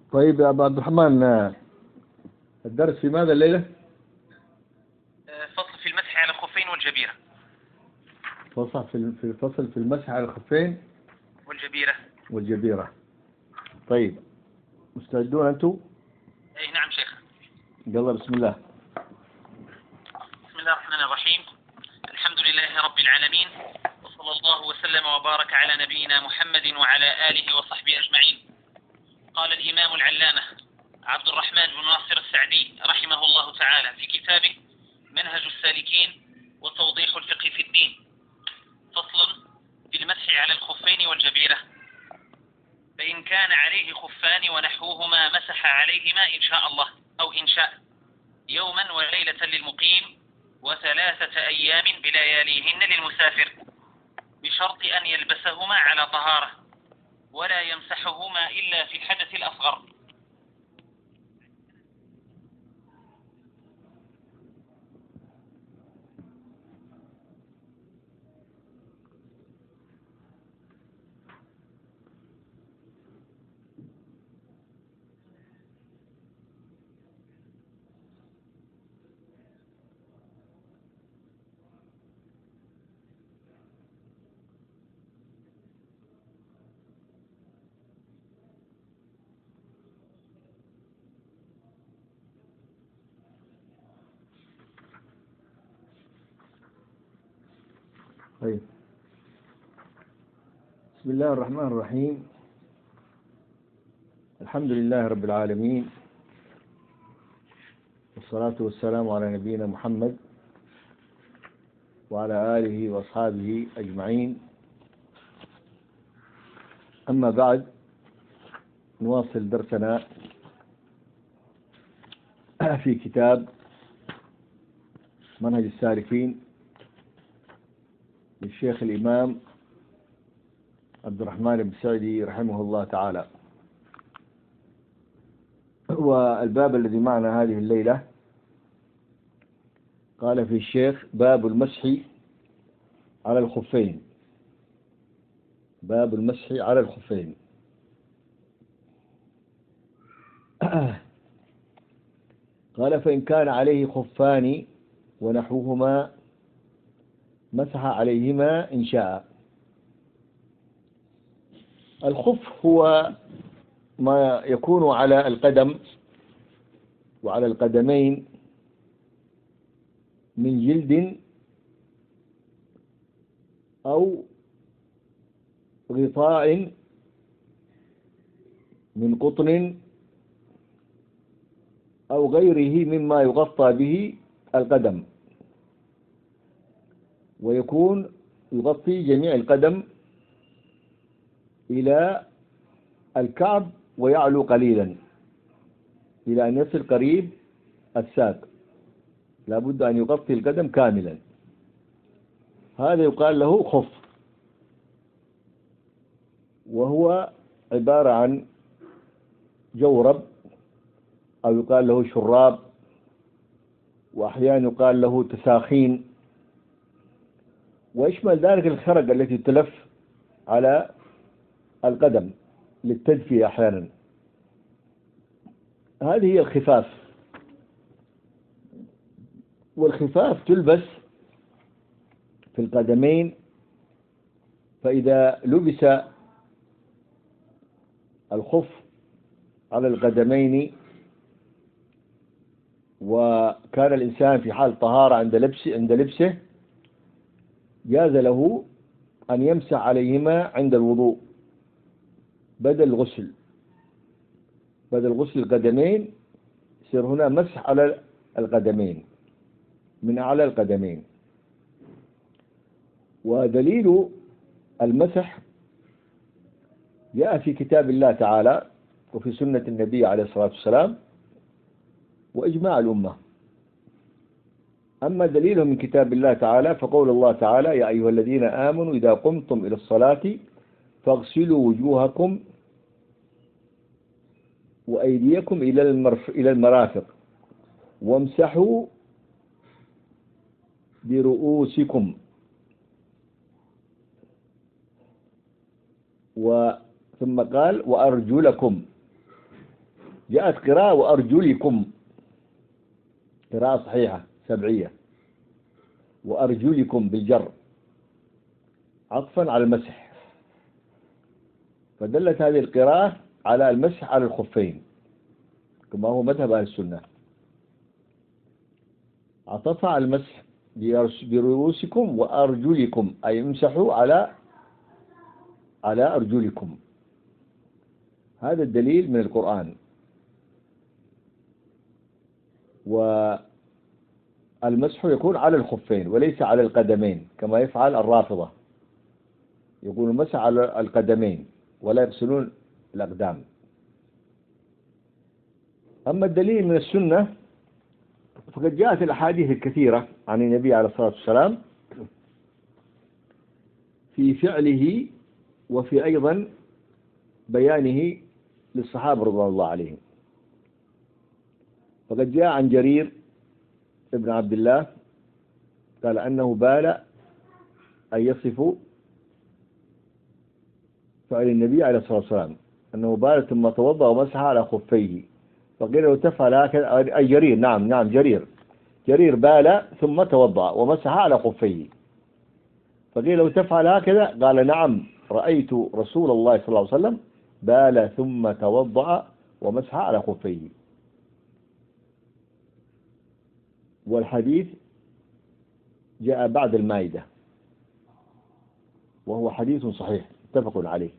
طيب يا أبو عبد الرحمن، الدرس في ماذا الليلة؟ فصل في المسح على الخفين والجبيرة. فصل في المسح على الخفين والجبيرة. والجبيرة. طيب، مستعدون أنتم؟ أي نعم شيخ. يلا بسم الله. بسم الله الرحمن الرحيم. الحمد لله رب العالمين، وصلى الله وسلم وبارك على نبينا محمد وعلى آله وصحبه أجمعين. قال الإمام العلامة عبد الرحمن بن ناصر السعدي رحمه الله تعالى في كتابه منهج السالكين وتوضيح الفقه في الدين: فصل في المسح على الخفين والجبيرة. فإن كان عليه خفان ونحوهما مسح عليهما إن شاء الله، أو إن شاء، يوما وليلة للمقيم، و3 أيام بلياليهن للمسافر، بشرط أن يلبسهما على طهارة، ولا يمسحهما إلا في الحدث الأصغر. طيب، بسم الله الرحمن الرحيم. الحمد لله رب العالمين، والصلاة والسلام على نبينا محمد وعلى آله وأصحابه أجمعين. أما بعد، نواصل درسنا في كتاب منهج السالكين للشيخ الإمام عبد الرحمن بن سعدي رحمه الله تعالى. والباب الذي معنا هذه الليلة قال في الشيخ: باب المسح على الخفين. باب المسح على الخفين. قال: فإن كان عليه خفان ونحوهما مسح عليهما إن شاء. الخف هو ما يكون على القدم وعلى القدمين من جلد أو غطاء من قطن أو غيره مما يغطى به القدم، ويكون يغطي جميع القدم إلى الكعب ويعلو قليلا إلى أن يصل قريب الساق. لا بد أن يغطي القدم كاملا. هذا يقال له خف، وهو عبارة عن جورب، أو يقال له شراب، وأحيانا يقال له تساخين، ويشمل ذلك الخرق التي تلف على القدم للتدفئة أحيانا. هذه هي الخفاف. والخفاف تلبس في القدمين، فإذا لبس الخف على القدمين وكان الإنسان في حال طهارة عند لبسه، جاز له أن يمسح عليهما عند الوضوء بدل غسل القدمين. يصير هنا مسح على القدمين من أعلى القدمين. ودليل المسح جاء في كتاب الله تعالى وفي سنة النبي عليه الصلاة والسلام وإجماع الأمة. أما دليله من كتاب الله تعالى فقول الله تعالى: يا أيها الذين آمنوا إذا قمتم إلى الصلاة فاغسلوا وجوهكم وأيديكم إلى المرافق وامسحوا برؤوسكم. ثم قال: وأرجلكم جاءت قراءة وأرجلكم، قراءة صحيحة سبعية، وأرجلكم بالجر عطفا على المسح، فدلت هذه القراءة على المسح على الخفين كما هو مذهب أهل السنة. عطفها على المسح برؤوسكم وأرجلكم، أي امسحوا على أرجلكم. هذا الدليل من القرآن. والمسح يكون على الخفين وليس على القدمين كما يفعل الرافضة، يقول المسح على القدمين ولا يغسلون الأقدام. أما الدليل من السنة فقد جاءت الأحاديث الكثيرة عن النبي عليه الصلاة والسلام في فعله وفي أيضا بيانه للصحابة رضوان الله عليهم. فقد جاء عن جرير ابن عبد الله قال أنه بال أن يصف فعل النبي عليه الصلاة والسلام أنه بال ثم توضأ ومسح على خفيه، فقيل له تفعل هكذا، أي جرير، نعم جرير بال ثم توضأ ومسح على خفيه، فقيل له تفعل هكذا، قال نعم رأيت رسول الله صلى الله عليه وسلم بال ثم توضأ ومسح على خفيه. والحديث جاء بعد المائدة وهو حديث صحيح متفق عليه.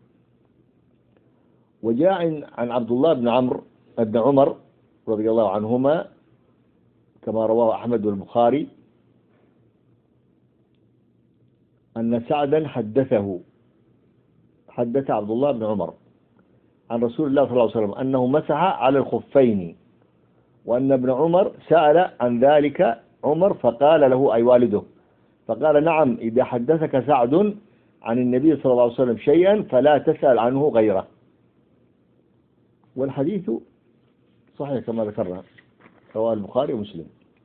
وجاء عن عبد الله بن عمر رضي الله عنهما كما رواه أحمد والبخاري أن سعدا حدث عبد الله بن عمر عن رسول الله صلى الله عليه وسلم أنه مسح على الخفين، وأن ابن عمر سأل عن ذلك عمر فقال له أي والده، فقال نعم إذا حدثك سعد عن النبي صلى الله عليه وسلم شيئا فلا تسأل عنه غيره. والحديث صحيح كما ذكرنا رواه البخاري ومسلم.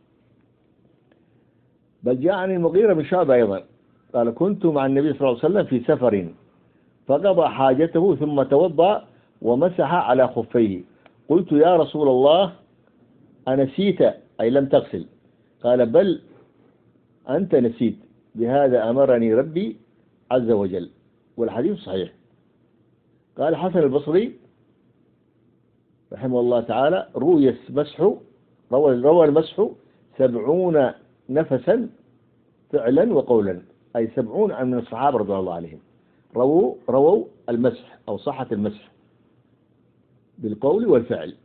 بل جاء عن المغيرة بن شعبة أيضا قال كنت مع النبي صلى الله عليه وسلم في سفر فقضى حاجته ثم توضأ ومسح على خفيه، قلت يا رسول الله أنسيت أي لم تغسل؟ قال بل أنت نسيت، بهذا أمرني ربي عز وجل. والحديث صحيح. قال حسن البصري رحمه الله تعالى روى المسح 70 نفسا فعلا وقولا، أي 70 من الصحابة رضي الله عليهم رووا المسح أو صحة المسح بالقول والفعل.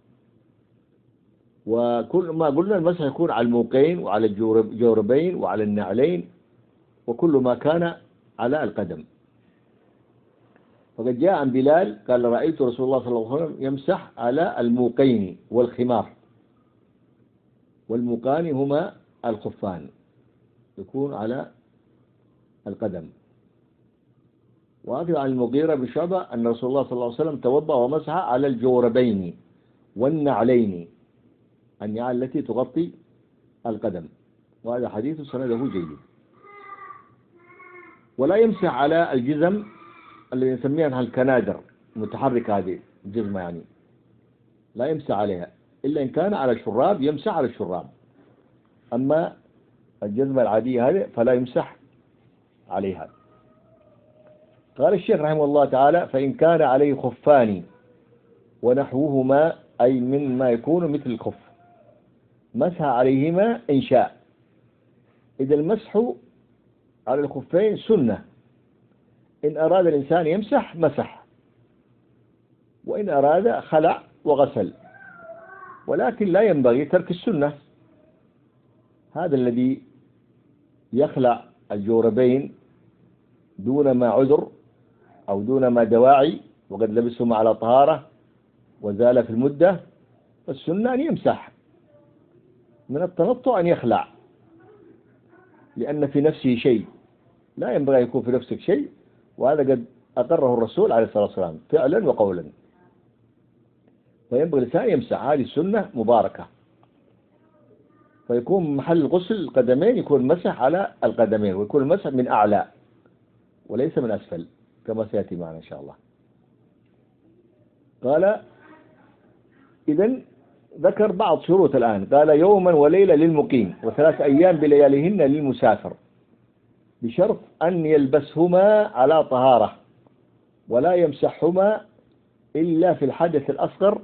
وكل ما قلنا المسح يكون على الموقين وعلى الجوربين وعلى النعلين وكل ما كان على القدم. فقد جاء عن بلال قال رأيت رسول الله صلى الله عليه وسلم يمسح على الموقين والخمار، والموقان هما الخفان يكون على القدم. وأخذ عن المغيرة بن شعبة أن رسول الله صلى الله عليه وسلم توضأ ومسح على الجوربين والنعلين، النعال التي تغطي القدم، وهذا حديث سنده جيد. ولا يمسح على الجزم اللي نسميها الكنادر المتحركة، هذه الجزمة يعني لا يمسح عليها إلا إن كان على الشراب يمسح على الشراب، أما الجزمة العادية هذه فلا يمسح عليها. قال الشيخ رحمه الله تعالى فإن كان عليه خفان ونحوهما أي مما يكون مثل الخف مسح عليهما إن شاء. إذا المسح على الخفين سنة، إن أراد الإنسان يمسح مسح، وإن أراد خلع وغسل، ولكن لا ينبغي ترك السنة. هذا الذي يخلع الجوربين دون ما عذر أو دون ما دواعي وقد لبسهما على طهارة وزال في المدة، فالسنة أن يمسح. من التنطع أن يخلع، لأن في نفسه شيء، لا ينبغي يكون في نفسك شيء، وهذا قد أقره الرسول عليه الصلاة والسلام فعلا وقولا. فينبغي الإنسان يمسح، هذه السنة مباركة. فيكون محل غسل القدمين يكون مسح على القدمين، ويكون المسح من أعلى وليس من أسفل كما سيأتي معنا إن شاء الله. قال إذن ذكر بعض شروط الآن، قال يوما وليلة للمقيم و3 أيام بلياليهن للمسافر، بشرط أن يلبسهما على طهارة ولا يمسحهما إلا في الحدث الأصغر.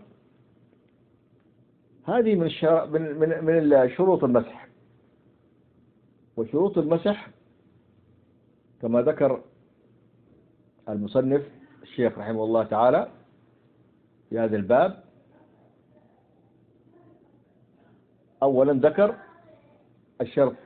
هذه من شروط المسح. وشروط المسح كما ذكر المصنف الشيخ رحمه الله تعالى في هذا الباب، أولا ذكر الشرط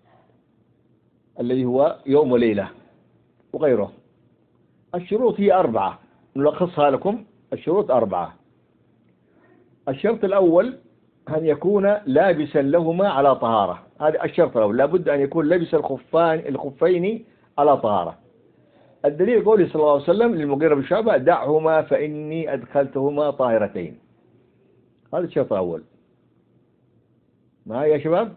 الذي هو يوم وليلة وغيره. الشروط هي 4 نلخصها لكم. الشروط 4. الشرط الأول أن يكون لابسا لهما على طهارة. هذا الشرط الأول، لابد أن يكون لبس الخفين على طهارة. الدليل قوله صلى الله عليه وسلم للمغيرة بن شعبة: دعهما فإني أدخلتهما طاهرتين. هذا الشرط الأول. معي يا شباب؟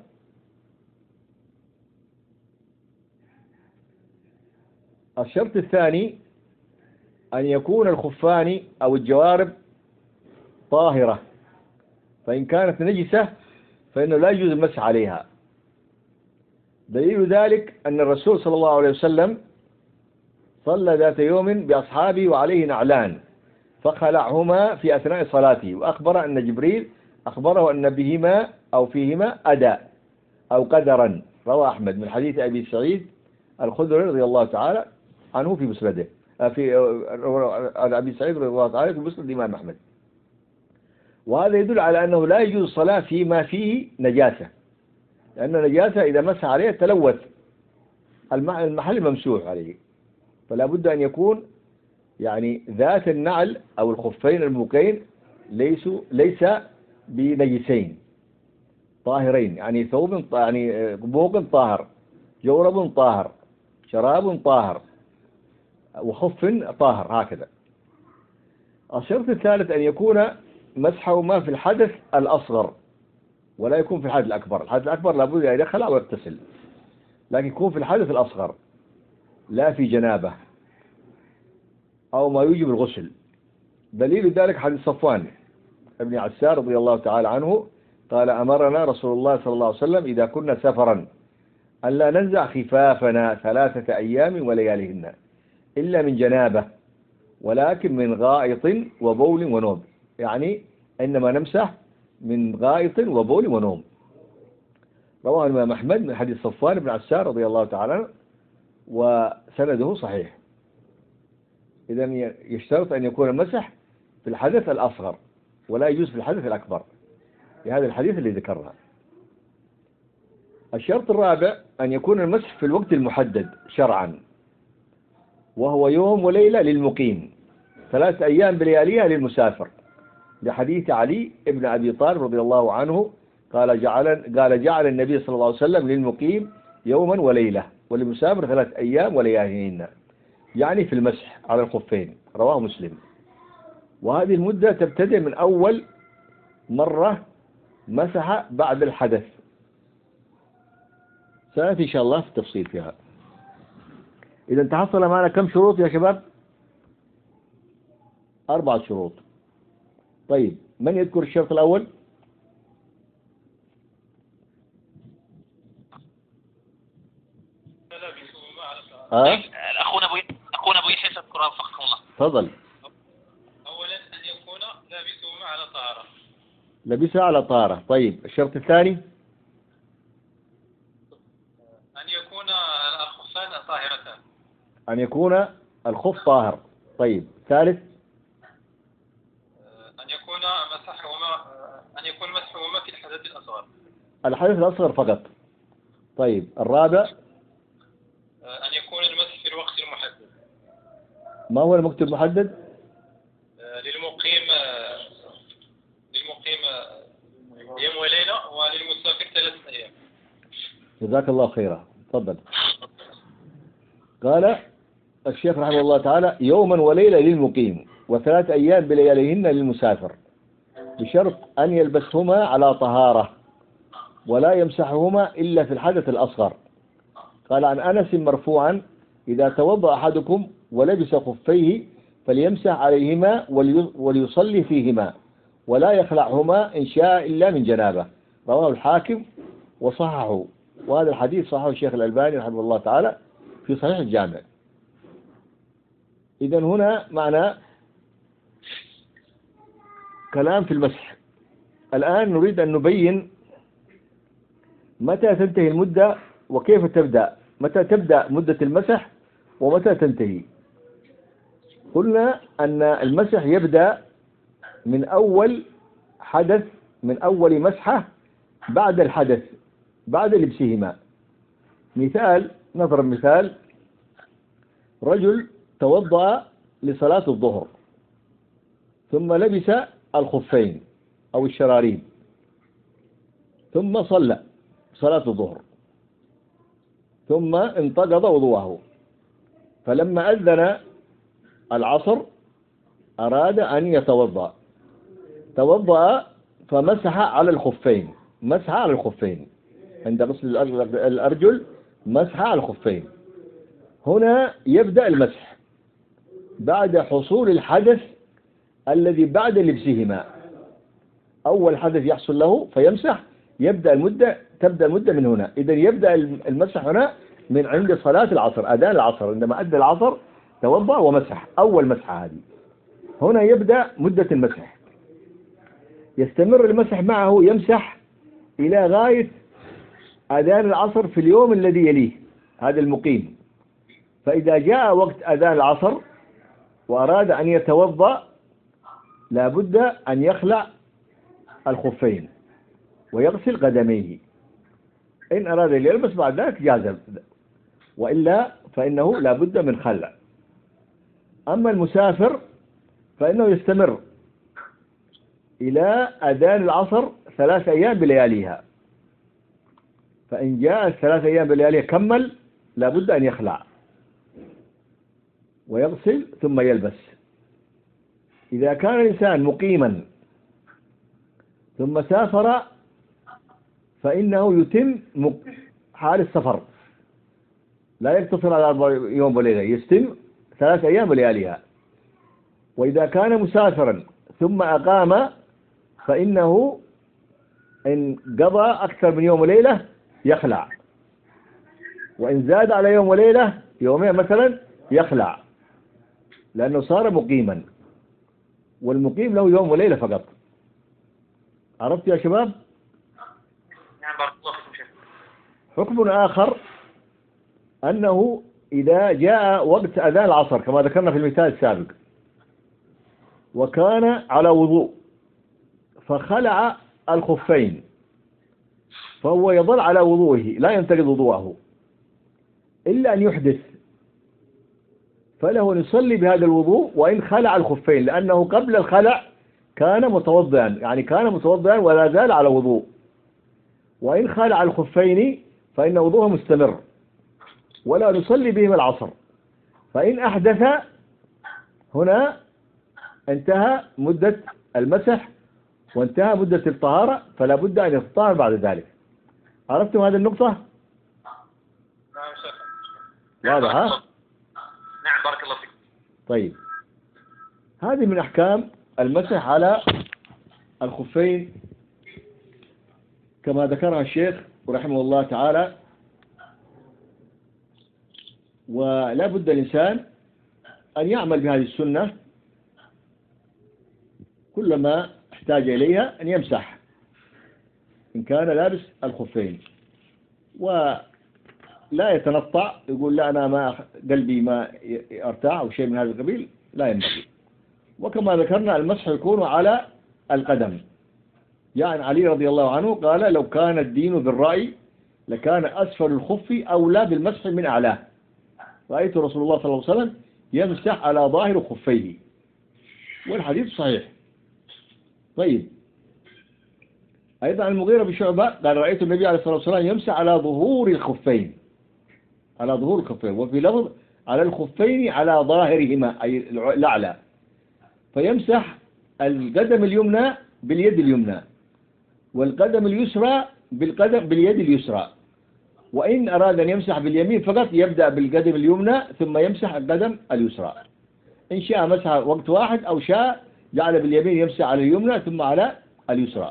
الشرط الثاني أن يكون الخفان أو الجوارب طاهرة، فإن كانت نجسة فإنه لا يجوز المسح عليها. دليل ذلك أن الرسول صلى الله عليه وسلم صلى ذات يوم بأصحابه وعليه نعلان، فخلعهما في أثناء صلاته، وأخبر أن جبريل أخبره أن بهما أو فيهما أذى أو قدرا. رواه أحمد من حديث أبي سعيد الخدري رضي الله تعالى عنه في مسنده، في أبي سعيد رضي الله تعالى في مسند الإمام أحمد. وهذا يدل على أنه لا يجوز الصلاة فيما فيه نجاسة، لأن النجاسة إذا مسح عليه تلوث المحل ممسوح عليه، فلا بد أن يكون يعني ذات النعل أو الخفين الموقين ليس بنجسين طاهرين، يعني ثوب يعني موق طاهر، جورب طاهر، شراب طاهر، وخف طاهر، هكذا. الشرط الثالث أن يكون مسحهما في الحدث الأصغر ولا يكون في الحدث الأكبر. الحدث الأكبر لابد أن يدخل أو يغتسل، لكن يكون في الحدث الأصغر، لا في جنابه أو ما يوجب الغسل. دليل ذلك حديث صفوان ابن عسار رضي الله تعالى عنه قال: أمرنا رسول الله صلى الله عليه وسلم إذا كنا سفرا ألا ننزع خفافنا 3 أيام ولياليهن إلا من جنابه، ولكن من غائط وبول ونوم. يعني إنما نمسح من غائط وبول ونوم. رواه الإمام أحمد من حديث صفوان بن عسار رضي الله تعالى عنه وسنده صحيح. إذن يشترط أن يكون المسح في الحدث الأصغر ولا يجوز في الحدث الأكبر، بهذا الحديث اللي ذكرنا. الشرط الرابع أن يكون المسح في الوقت المحدد شرعا، وهو يوم وليلة للمقيم، 3 أيام بلياليها للمسافر، لحديث علي ابن أبي طالب رضي الله عنه قال جعل النبي صلى الله عليه وسلم للمقيم يوما وليلة وللمسافر 3 أيام ولياليهن، يعني في المسح على الخفين. رواه مسلم. وهذه المدة تبتدئ من أول مرة مسح بعد الحدث. سنأتي إن شاء الله في التفصيل فيها. إذا تحصل معنا كم شروط يا شباب؟ 4 شروط. طيب، من يذكر الشرط الأول؟ أخونا أبو يحيى تذكرها وفقكم الله. تفضل. أولا أن يكون لابسهما على طهارة. لبسها على طهارة. طيب، الشرط الثاني؟ أن يكون الخفان طاهرتان. أن يكون الخف طاهر. طيب، ثالث؟ أن يكون مسحهما في الحدث الأصغر. الحدث الأصغر فقط. طيب، الرابع؟ أن يكون المسح في الوقت المحدد. ما هو الوقت المحدد؟ للمقيم يوم وليلة، وللمسافر 3 أيام. جزاك الله خيرا. تفضل. قال الشيخ رحمه الله تعالى: يوما وليلة للمقيم و3 أيام بلياليهن للمسافر، بشرط أن يلبسهما على طهارة ولا يمسحهما إلا في الحدث الأصغر. قال عن أنس مرفوعا: إذا توضأ أحدكم ولبس خفيه فليمسح عليهما وليصلي فيهما، ولا يخلعهما إن شاء إلا من جنابه. رواه الحاكم وصححه، وهذا الحديث صححه الشيخ الألباني رحمه الله تعالى في صحيح الجامع. إذن هنا معنى كلام في المسح. الآن نريد أن نبين متى تنتهي المدة وكيف تبدأ، متى تبدأ مدة المسح ومتى تنتهي. قلنا أن المسح يبدأ من أول حدث، من أول مسحة بعد الحدث، بعد لبسهما. مثال، نضرب مثال، رجل توضأ لصلاة الظهر ثم لبس الخفين أو الشراريب ثم صلى صلاة الظهر ثم انتقض وضوءه، فلما أذن العصر أراد أن يتوضأ، توضأ فمسح على الخفين، مسح على الخفين عند غسل الأرجل، مسح على الخفين. هنا يبدأ المسح بعد حصول الحدث الذي بعد لبسهما. أول حدث يحصل له فيمسح، تبدأ المدة من هنا. إذا يبدأ المسح هنا من عند صلاة العصر، أذان العصر، عندما أدى العصر توضأ ومسح، أول مسحة هذه. هنا يبدأ مدة المسح، يستمر المسح معه، يمسح إلى غاية أذان العصر في اليوم الذي يليه، هذا المقيم. فإذا جاء وقت أذان العصر وأراد أن يتوضأ لابد أن يخلع الخفين ويغسل قدميه. إن أراد أن يلبس بعد ذلك جاز، وإلا فإنه لابد من خلع. أما المسافر فإنه يستمر إلى أذان العصر 3 أيام بلياليها، فإن جاء 3 أيام بلياليها كمل، لابد أن يخلع ويغسل ثم يلبس. إذا كان الإنسان مقيما ثم سافر فإنه يتم حال السفر، لا يقتصر على 4 يوم وليلة، يتم 3 أيام ولياليها. وإذا كان مسافرا ثم أقام فإنه إن قضى أكثر من يوم وليلة يخلع، وإن زاد على يوم وليلة، يومين مثلا، يخلع، لأنه صار مقيما، والمقيم له يوم وليلة فقط. عرفت يا شباب؟ نعم بارك الله فيكم شيخ. حكم آخر أنه إذا جاء وقت أذان العصر كما ذكرنا في المثال السابق وكان على وضوء فخلع الخفين، فهو يظل على وضوءه لا ينتقض وضوءه إلا أن يحدث، فله أن يصلي بهذا الوضوء وإن خلع الخفين، لأنه قبل الخلع كان متوضئا، يعني كان متوضئا ولا زال على وضوء. وإن خلع الخفين فإن وضوءه مستمر ولا نصلي بهم العصر. فإن أحدث هنا انتهى مدة المسح وانتهى مدة الطهارة، فلا بد أن يتطهر بعد ذلك. عرفتم هذه النقطة؟ نعم شيخ. واضح ها؟ نعم بارك الله فيكم. طيب، هذه من أحكام المسح على الخفين كما ذكرها الشيخ رحمه الله تعالى. ولا بد الإنسان أن يعمل بهذه السنة كلما احتاج إليها، أن يمسح إن كان لابس الخفين، ولا يتنطع يقول لا أنا ما قلبي ما أرتاح أو شيء من هذا القبيل، لا ينبغي. وكما ذكرنا المسح يكون على القدم. يعني علي رضي الله عنه قال لو كان الدين بالرأي لكان أسفل الخف أولى بالمسح من أعلاه. رأيت رسول الله صلى الله عليه وسلم يمسح على ظاهر خفيه، والحديث صحيح. طيب، أيضا المغيرة بشعبة قال رأيت النبي عليه الصلاة والسلام يمسح على ظهور الخفين، على ظهور الخفين، وفي لفظ على الخفين على ظاهرهما أي الأعلى، فيمسح القدم اليمنى باليد اليمنى والقدم اليسرى باليد اليسرى. وإن أراد أن يمسح باليمين فقط يبدأ بالقدم اليمنى ثم يمسح القدم اليسرى، إن شاء مسح وقت واحد أو شاء جعل باليمين يمسح على اليمنى ثم على اليسرى.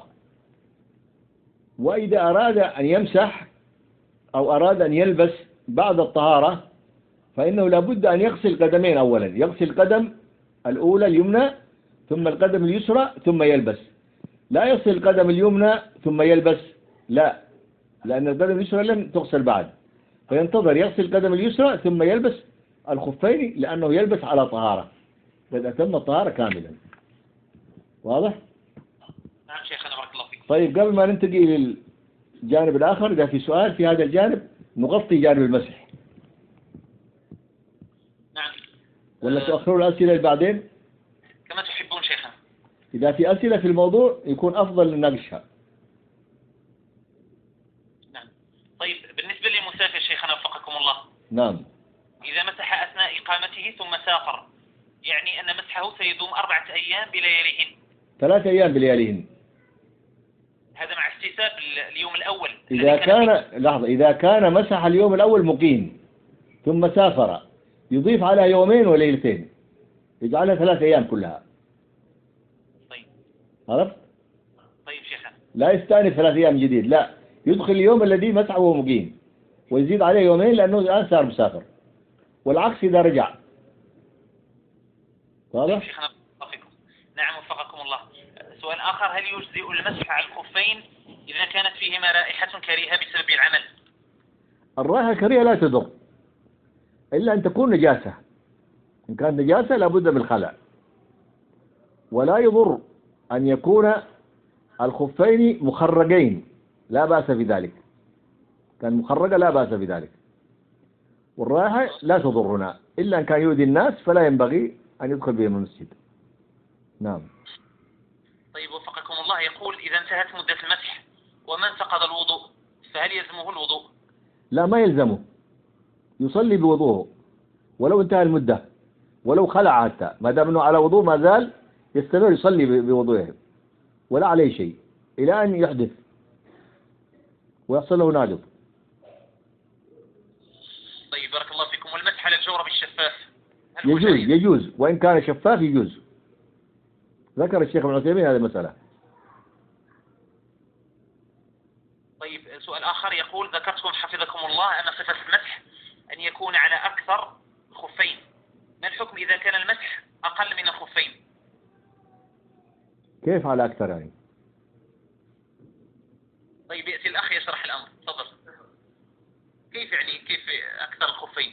وإذا أراد أن يمسح أو أراد أن يلبس بعد الطهارة فإنه لابد أن يغسل القدمين أولا، يغسل القدم الأولى اليمنى ثم القدم اليسرى ثم يلبس. لا يغسل القدم اليمنى ثم يلبس، لا، لأن القدم اليسرى لم تغسل بعد، فينتظر يغسل القدم اليسرى ثم يلبس الخفين لأنه يلبس على طهارة قد أتم الطهارة كاملا. واضح؟ نعم شيخنا بارك الله فيك. طيب قبل ما ننتقل للجانب الآخر إذا في سؤال في هذا الجانب نغطي جانب المسح. نعم. ولا تؤخرون الأسئلة بعدين؟ كما تحبون شيخنا. إذا في أسئلة في الموضوع يكون أفضل نناقشها. نعم. طيب بالنسبة للمسافر شيخنا وفقكم الله. نعم. إذا مسح أثناء إقامته ثم سافر يعني أن مسحه سيدوم 4 أيام بلياليهن. 3 أيام بلياليهن. هذا مع احتساب اليوم الأول. إذا كان لحظة، إذا كان مسح اليوم الأول مقيم ثم سافر يضيف على يومين وليلتين، يجعلها 3 أيام كلها. طيب. عرفت؟ طيب شيخنا. لا يستأنف 3 أيام جديد، لا، يدخل اليوم الذي مسحه وهو مقيم ويزيد عليه يومين لأنه الآن صار مسافر، والعكس إذا رجع. واضح؟ طيب شيخنا وفقكم. نعم وفقكم الله. سؤال آخر، هل يجزئ المسح على الخفين إذا كانت فيهما رائحة كريهة بسبب العمل؟ الرائحة الكريهة لا تضر إلا أن تكون نجاسة. إن كانت نجاسة لابد من الخلع. ولا يضر أن يكون الخفين مخرجين، لا بأس بذلك. كان مخرجة لا بأس بذلك. والرائحة لا تضرنا إلا أن كان يؤذي الناس فلا ينبغي أن يدخل بهم المسجد. نعم. طيب وفقكم الله، يقول إذا انتهت مدة المسح ومن فقد الوضوء فهل يلزمه الوضوء؟ لا، ما يلزمه، يصلي بوضوءه ولو انتهى المدة، ولو خلع حتى، ما دام انه على وضوء ما زال يستمر يصلي بوضوءه ولا عليه شيء إلى أن يحدث ويحصل له ناقض. طيب بارك الله فيكم. والمسح على الجورب الشفاف يجوز وإن كان شفاف يجوز. ذكر الشيخ ابن عثيمين هذه المسألة. طيب سؤال آخر، يقول ذكرتم حفظكم الله أن صفة المسح أن يكون على أكثر الخفين، ما الحكم إذا كان المسح أقل من الخفين؟ كيف على أكثر يعني؟ طيب يأتي الأخ يشرح الأمر، تفضل. كيف يعني كيف أكثر الخفين؟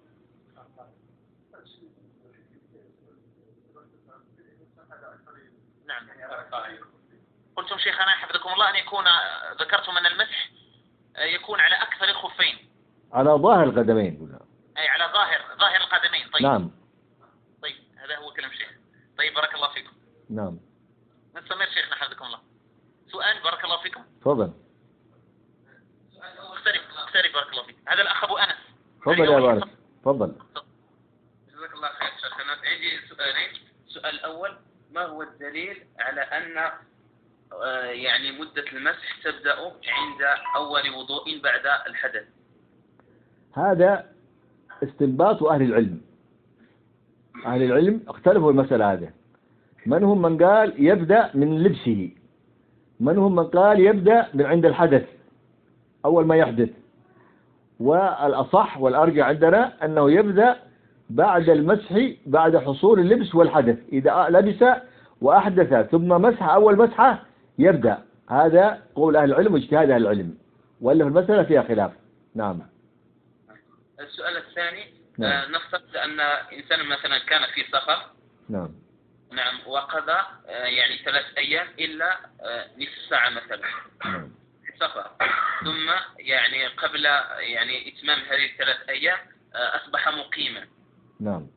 نعم. قلتم شيخنا حفظكم الله أن يكون، ذكرتم أن المسح يكون على أكثر الخفين، على ظاهر القدمين، أي على ظاهر القدمين. طيب. نعم. طيب هذا هو كلام شيخ. طيب بارك الله فيكم. نعم. نستمر شيخنا حفظكم الله. سؤال بارك الله فيكم. تفضل. اقترب بارك الله فيك. هذا الأخ أبو أنس. تفضل يا بارك. تفضل. جزاك الله خير شيخنا. عندي سؤالين. السؤال الأول، ما هو الدليل على أن يعني مدة المسح تبدأ عند أول وضوء بعد الحدث؟ هذا استنباط أهل العلم. أهل العلم اختلفوا المسألة هذه. منهم من قال يبدأ من لبسه، منهم من قال يبدأ من عند الحدث أول ما يحدث، والأصح والأرجع عندنا أنه يبدأ بعد المسح بعد حصول اللبس والحدث. إذا لبس وأحدث ثم مسح أول مسحة يبدأ. هذا قول أهل العلم واجتهاد أهل العلم، وإلا في المسألة فيها خلاف. نعم. السؤال الثاني، نعم. نفترض أن إنسان مثلا كان في سفر. نعم. نعم. وقضى يعني 3 أيام إلا نصف ساعة مثلا. نعم. سفر، ثم يعني قبل يعني إتمام هذه 3 أيام أصبح مقيما. نعم.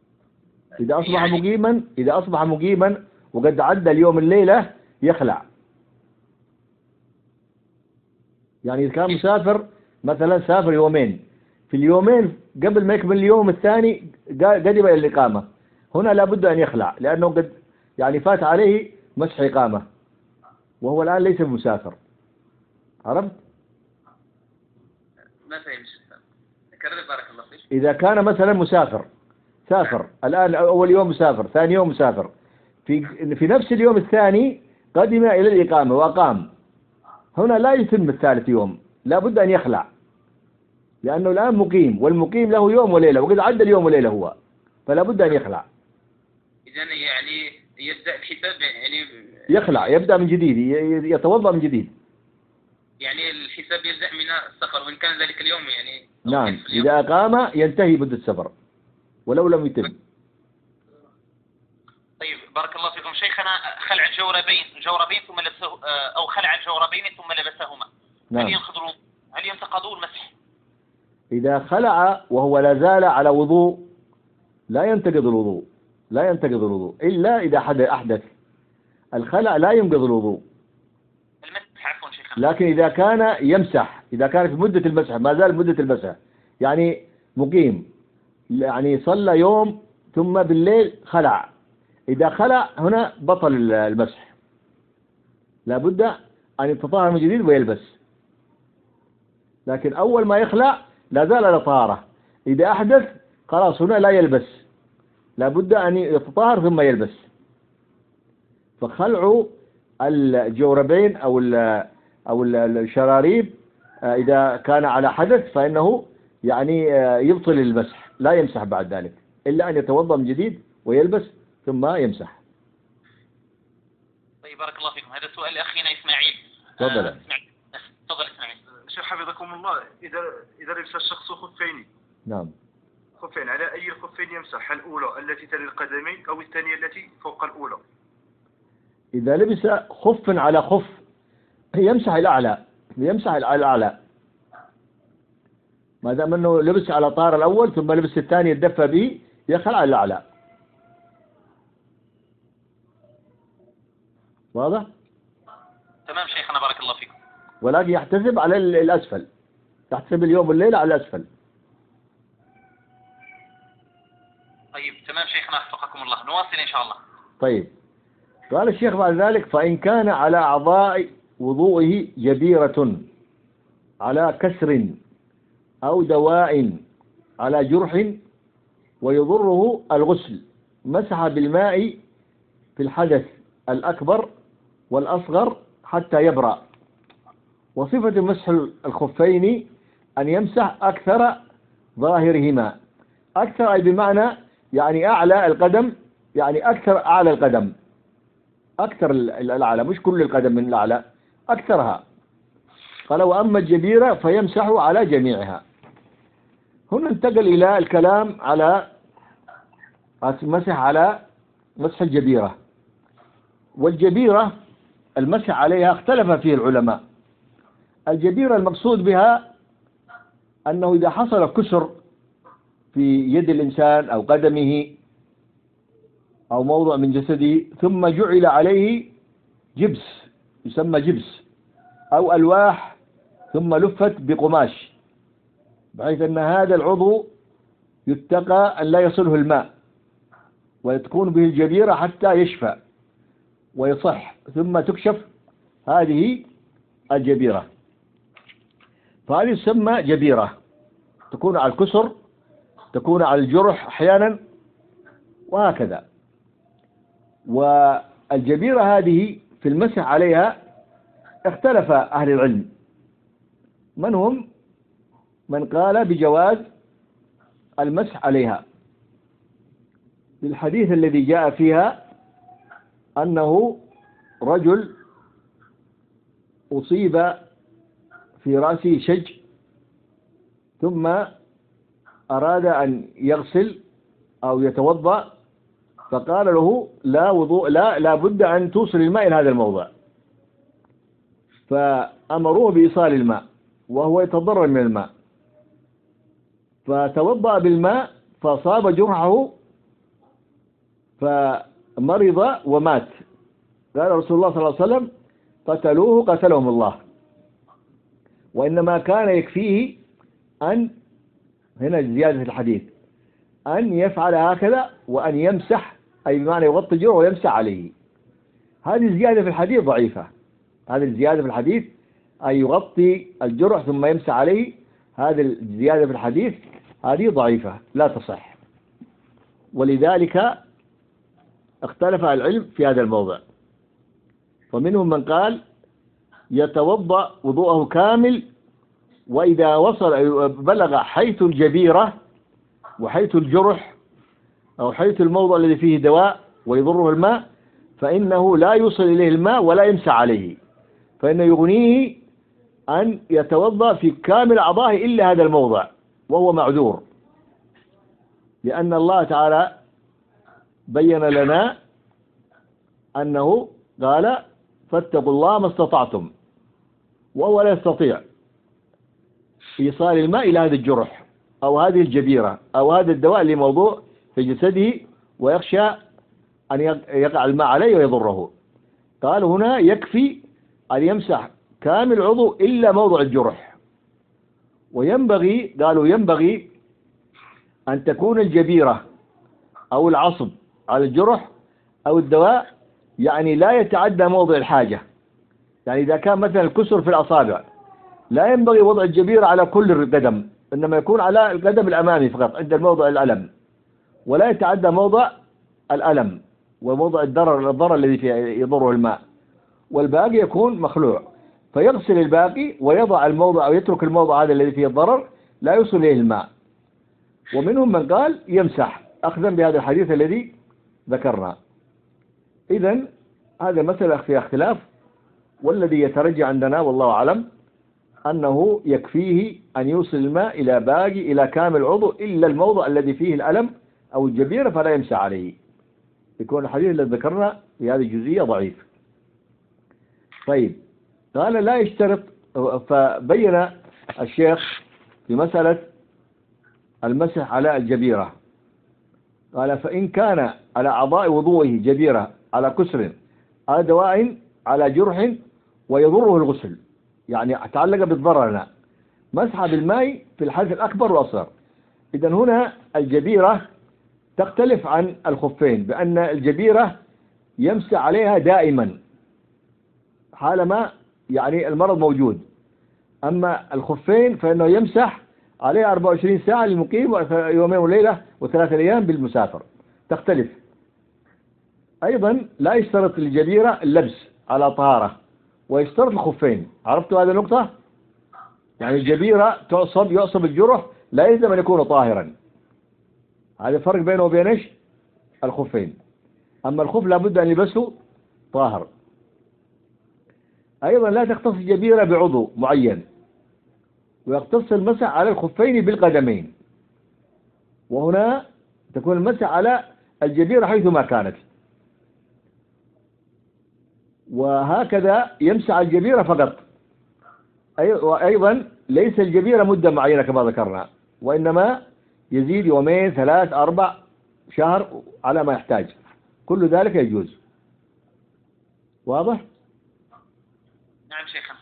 إذا أصبح مقيما وقد عدى اليوم الليلة يخلع. يعني إذا كان مسافر مثلا سافر يومين، في اليومين قبل ما يكمل اليوم الثاني قدم إلى الإقامة، هنا لابد أن يخلع لأنه قد يعني فات عليه مسح إقامة وهو الآن ليس بمسافر. عرفت؟ ما فهمت. كرر بارك الله فيك. إذا كان مثلا سافر الآن أول يوم مسافر، ثاني يوم مسافر، في نفس اليوم الثاني قدم إلى الإقامة وأقام، هنا لا يتم الثالث يوم، لا بد أن يخلع، لأنه الآن مقيم، والمقيم له يوم وليلة، وقد عدى اليوم وليلة هو، فلا بد أن يخلع. إذن يعني يبدأ الحساب يعني يخلع، يبدأ من جديد، يتوضأ من جديد. يعني الحساب يبدأ من السفر، وإن كان ذلك اليوم يعني نعم، إذا أقام ينتهي مدة السفر ولو لم يتم. طيب بارك الله فيكم شيخنا، خلع الجوربين ثم لبسه، أو خلع الجوربين ثم لبسهما، نعم. هل ينتقضوا المسح؟ إذا خلع وهو لا زال على وضوء لا ينتقض الوضوء، لا ينتقض الوضوء إلا إذا أحدث. الخلع لا ينقض الوضوء، المسح عفوا شيخنا. لكن إذا كان يمسح، إذا كانت في مدة المسح، ما زال مدة المسح، يعني مقيم، يعني صلى يوم ثم بالليل خلع، إذا خلع هنا بطل المسح، لا بد أن يتطهر من جديد ويلبس. لكن أول ما يخلع لا زال على طهارة، إذا أحدث خلاص هنا لا يلبس، لا بد أن يتطهر ثم يلبس. فخلع الجوربين أو الشراريب إذا كان على حدث فإنه يعني يبطل المسح، لا يمسح بعد ذلك إلا أن يتوضأ من جديد ويلبس ثم يمسح. طيب بارك الله فيكم، هذا سؤال أخينا إسماعيل. تفضل. تفضل إسماعيل. شيخ حفظكم الله، إذا لبس الشخص خفين. نعم. خفين، على أي الخفين يمسح؟ الأولى التي تلي القدمين أو الثانية التي فوق الأولى؟ إذا لبس خف على خف يمسح الأعلى، يمسح الأعلى، ما دام أنه لبس على طار الأول ثم لبس الثاني يتدفى به يخلع الأعلى. واضح؟ تمام شيخنا بارك الله فيكم. ولكن يحتسب على الأسفل، يحتسب اليوم والليلة على الأسفل. طيب تمام شيخنا وفقكم الله، نواصل إن شاء الله. طيب، قال الشيخ بعد ذلك: فإن كان على أعضاء وضوئه جبيرة على كسر أو دواء على جرح ويضره الغسل، مسح بالماء في الحدث الأكبر والأصغر حتى يبرأ. وصفة مسح الخفين أن يمسح أكثر ظاهرهما، أكثر أي بمعنى يعني أعلى القدم، يعني أكثر أعلى القدم، أكثر الأعلى، مش كل القدم من الأعلى، أكثرها. قال: وأما الجبيرة فيمسح على جميعها. هنا انتقل إلى الكلام على مسح الجبيرة. والجبيرة المسح عليها اختلف فيه العلماء. الجبيرة المقصود بها أنه إذا حصل كسر في يد الإنسان أو قدمه أو موضع من جسده ثم جعل عليه جبس، يسمى جبس، أو ألواح ثم لفت بقماش، بحيث أن هذا العضو يتقى أن لا يصله الماء وتكون به الجبيرة حتى يشفى ويصح، ثم تكشف هذه الجبيرة، فهذه تسمى جبيرة، تكون على الكسر، تكون على الجرح أحيانا، وهكذا. والجبيرة هذه في المسح عليها اختلف أهل العلم، من هم؟ من قال بجواز المسح عليها للحديث الذي جاء فيها أنه رجل أصيب في رأسه شج ثم أراد أن يغسل أو يتوضأ، فقال له: لا وضوء، لا بد أن توصل الماء إلى هذا الموضع، فأمروه بإيصال الماء وهو يتضرر من الماء، فتوضأ بالماء فأصاب جرحه فمرض ومات. قال رسول الله صلى الله عليه وسلم: قتلوه قتلهم الله. وإنما كان يكفيه أن، هنا زيادة الحديث، أن يفعل هكذا وأن يمسح، أي بمعنى يغطي الجرح ويمسح عليه. هذه الزيادة في الحديث ضعيفة، هذه الزيادة في الحديث أن يغطي الجرح ثم يمسح عليه، هذه الزيادة في الحديث هذه ضعيفة لا تصح. ولذلك اختلف العلم في هذا الموضع، فمنهم من قال يتوضأ وضوءه كامل، وإذا وصل بلغ حيث الجبيرة وحيث الجرح أو حيث الموضع الذي فيه دواء ويضره الماء فإنه لا يوصل إليه الماء ولا يمسح عليه، فإنه يغنيه أن يتوضأ في كامل أعضائه إلا هذا الموضع، وهو معذور، لأن الله تعالى بين لنا أنه قال فاتقوا الله ما استطعتم، وهو لا يستطيع إيصال الماء إلى هذا الجرح أو هذه الجبيرة أو هذا الدواء اللي موضوع في جسده ويخشى أن يقع الماء عليه ويضره. قال هنا يكفي أن يمسح كامل عضو إلا موضع الجرح، وينبغي قالوا ينبغي أن تكون الجبيرة أو العصب على الجرح أو الدواء يعني لا يتعدى موضع الحاجة. يعني إذا كان مثلا الكسر في الأصابع لا ينبغي وضع الجبيرة على كل القدم، إنما يكون على القدم الأمامي فقط عند موضع الألم، ولا يتعدى موضع الألم وموضع الضرر الذي فيه يضره الماء، والباقي يكون مخلوع، فيغسل الباقي ويضع الموضع أو يترك الموضع هذا الذي فيه الضرر لا يوصل إليه الماء. ومنهم من قال يمسح أخذا بهذا الحديث الذي ذكرنا. إذن هذا مسألة فيها اختلاف، والذي يترجى عندنا والله أعلم أنه يكفيه أن يوصل الماء إلى كامل عضو إلا الموضع الذي فيه الألم أو الجبيرة فلا يمسح عليه. يكون الحديث الذي ذكرنا في هذه الجزئية ضعيف. طيب قال لا يشترط، فبين الشيخ في مسألة المسح على الجبيرة قال فإن كان على أعضاء وضوءه جبيرة على كسر على دواء على جرح ويضره الغسل، يعني تعلق بالضرر، مسح بالماء في الحدث الأكبر والأصغر. إذن هنا الجبيرة تختلف عن الخفين، بأن الجبيرة يمسح عليها دائما حالما يعني المرض موجود، أما الخفين فإنه يمسح عليها 24 ساعة للمقيم ويومين وليلة وثلاثة أيام بالمسافر، تختلف. أيضا لا يشترط الجبيرة اللبس على طهارة، ويشترط الخفين. عرفتوا هذه النقطة؟ يعني الجبيرة يعصب الجرح لا يلزم أن يكون طاهرا، هذا الفرق بينه وبين إيش؟ الخفين. أما الخف لابد أن يلبسه طاهر. أيضا لا تختص الجبيرة بعضو معين، ويختص المسح على الخفين بالقدمين، وهنا تكون المسح على الجبيرة حيثما كانت، وهكذا يمسح الجبيرة فقط. وأيضا ليس الجبيرة مدة معينة كما ذكرنا، وإنما يزيد يومين 3 4 شهر على ما يحتاج، كل ذلك يجوز. واضح؟ نعم شيخنا.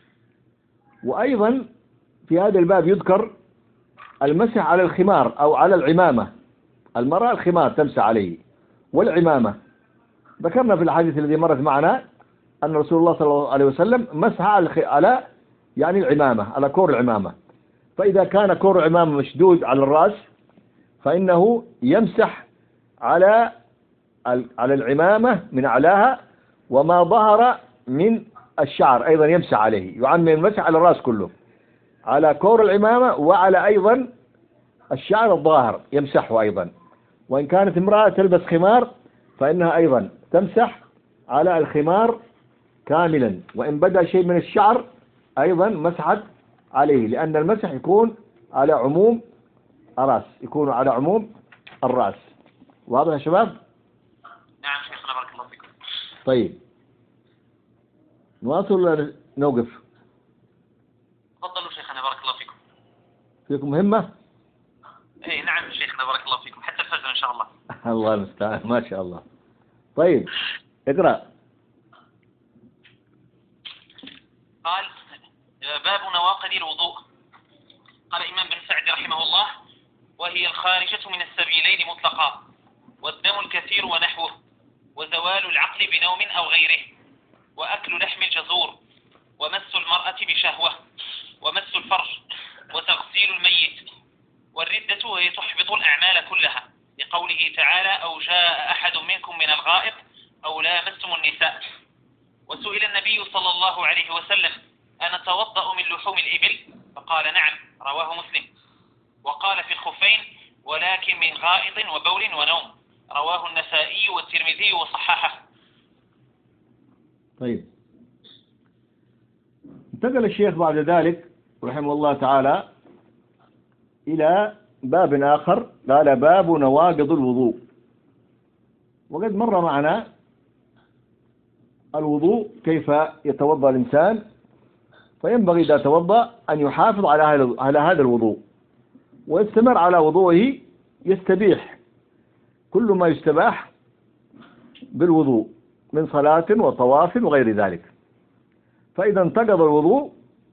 وأيضا في هذا الباب يذكر المسح على الخمار أو على العمامة. المرأة الخمار تمسح عليه والعمامة. ذكرنا في الحديث الذي مرت معنا أن رسول الله صلى الله عليه وسلم مسح على يعني العمامة، على كور العمامة. فإذا كان كور العمامة مشدود على الرأس فإنه يمسح على العمامة من أعلاها، وما ظهر من الشعر أيضا يمسح عليه، يعمم المسح على الرأس كله، على كور العمامة وعلى أيضا الشعر الظاهر يمسحه أيضا. وإن كانت امرأة تلبس خمار فإنها أيضا تمسح على الخمار كاملا، وإن بدأ شيء من الشعر أيضا مسحت عليه، لأن المسح يكون على عموم الرأس، يكون على عموم الرأس. واضح يا شباب؟ نعم شيخنا بارك الله فيكم. طيب نواصل ولا نوقف؟ تفضلوا شيخنا بارك الله فيكم. فيكم مهمة؟ اي نعم شيخنا بارك الله فيكم، حتى الفجر ان شاء الله. الله المستعان، ما شاء الله. طيب اقرأ. قال باب نواقض الوضوء. قال الإمام بن سعد رحمه الله: وهي الخارجة من السبيلين مطلقا، والدم الكثير ونحوه، وزوال العقل بنوم أو غيره، وأكل لحم الجزور، ومس المرأة بشهوة، ومس الفرج، وتغسيل الميت، والردة وهي تحبط الأعمال كلها، لقوله تعالى أو جاء أحد منكم من الغائط أو لامستم النساء. وسئل النبي صلى الله عليه وسلم أنا أتوضأ من لحوم الإبل؟ فقال نعم، رواه مسلم. وقال في الخفين ولكن من غائط وبول ونوم، رواه النسائي والترمذي وصححه. طيب، انتقل الشيخ بعد ذلك رحمه الله تعالى إلى باب آخر، قال باب نواقض الوضوء. وقد مر معنا الوضوء كيف يتوضأ الإنسان، فينبغي إذا توضأ أن يحافظ على هذا الوضوء ويستمر على وضوءه، يستبيح كل ما يستباح بالوضوء من صلاة وطواف وغير ذلك. فإذا انتقض الوضوء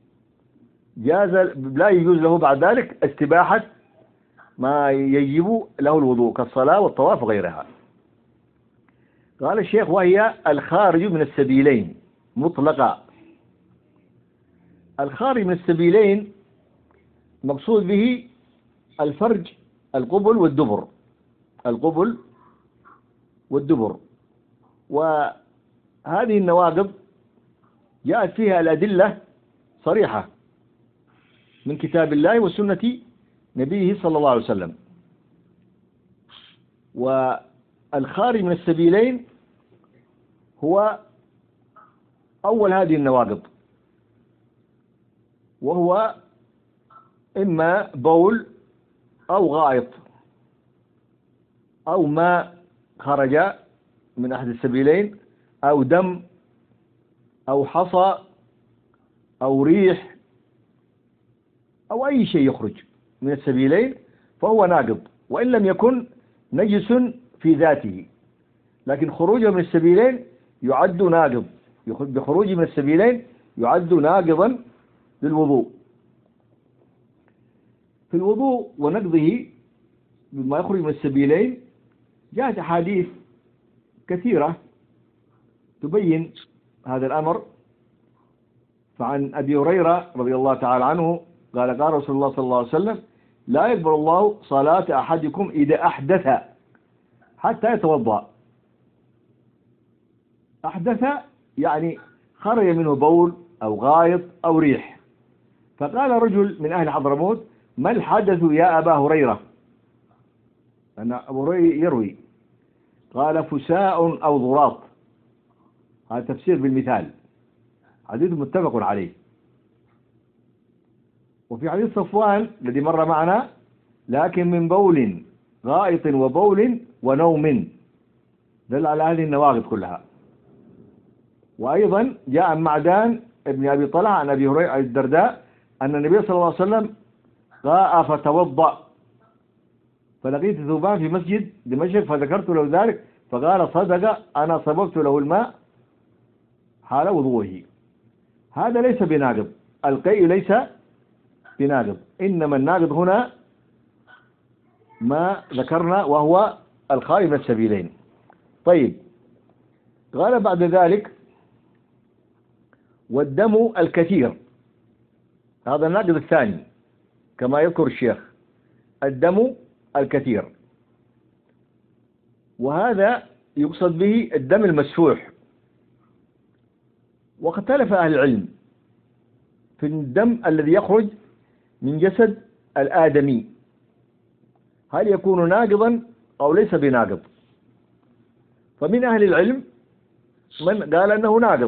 لا يجوز له بعد ذلك استباحة ما يجب له الوضوء كالصلاة والطواف وغيرها. قال الشيخ وهي الخارج من السبيلين مطلقا. الخارج من السبيلين مقصود به الفرج، القبل والدبر، القبل والدبر. وهذه النواقض جاءت فيها الأدلة صريحة من كتاب الله وسنة نبيه صلى الله عليه وسلم. والخارج من السبيلين هو أول هذه النواقض، وهو إما بول أو غائط أو ما خرج من أحد السبيلين أو دم أو حصى أو ريح أو أي شيء يخرج من السبيلين فهو ناقض، وإن لم يكن نجس في ذاته، لكن خروجه من السبيلين يعد ناقض، بخروجه من السبيلين يعد ناقضا للوضوء. في الوضوء ونقضه بما يخرج من السبيلين جاءت أحاديث كثيرة تبين هذا الأمر. فعن أبي هريرة رضي الله تعالى عنه قال قال رسول الله صلى الله عليه وسلم لا يقبل الله صلاة أحدكم إذا أحدث حتى يتوضأ. أحدث يعني خرج منه بول أو غائط أو ريح. فقال رجل من أهل حضرموت ما الحدث يا أبا هريرة؟ أن أبو هريرة يروي، قال فساء أو ضراط. هذا تفسير بالمثال، حديث متفق عليه. وفي حديث صفوان الذي مر معنا لكن من بول غائط وبول ونوم، دل على هذه النواقض كلها. وأيضا جاء عن معدان ابن أبي طلحة عن أبي هريرة الدرداء أن النبي صلى الله عليه وسلم غاء فتوضأ فلقيت ثوبان في مسجد دمشق فذكرت له ذلك فقال صدق أنا صببت له الماء حال وضوءه. هذا ليس بناقض، القيء ليس بناقض، إنما الناقض هنا ما ذكرنا وهو الخارج من السبيلين. طيب، قال بعد ذلك والدم الكثير، هذا الناقض الثاني كما يذكر الشيخ، الدم الكثير، وهذا يقصد به الدم المسفوح. واختلف أهل العلم في الدم الذي يخرج من جسد الآدمي هل يكون ناقضا أو ليس بناقض. فمن أهل العلم من قال أنه ناقض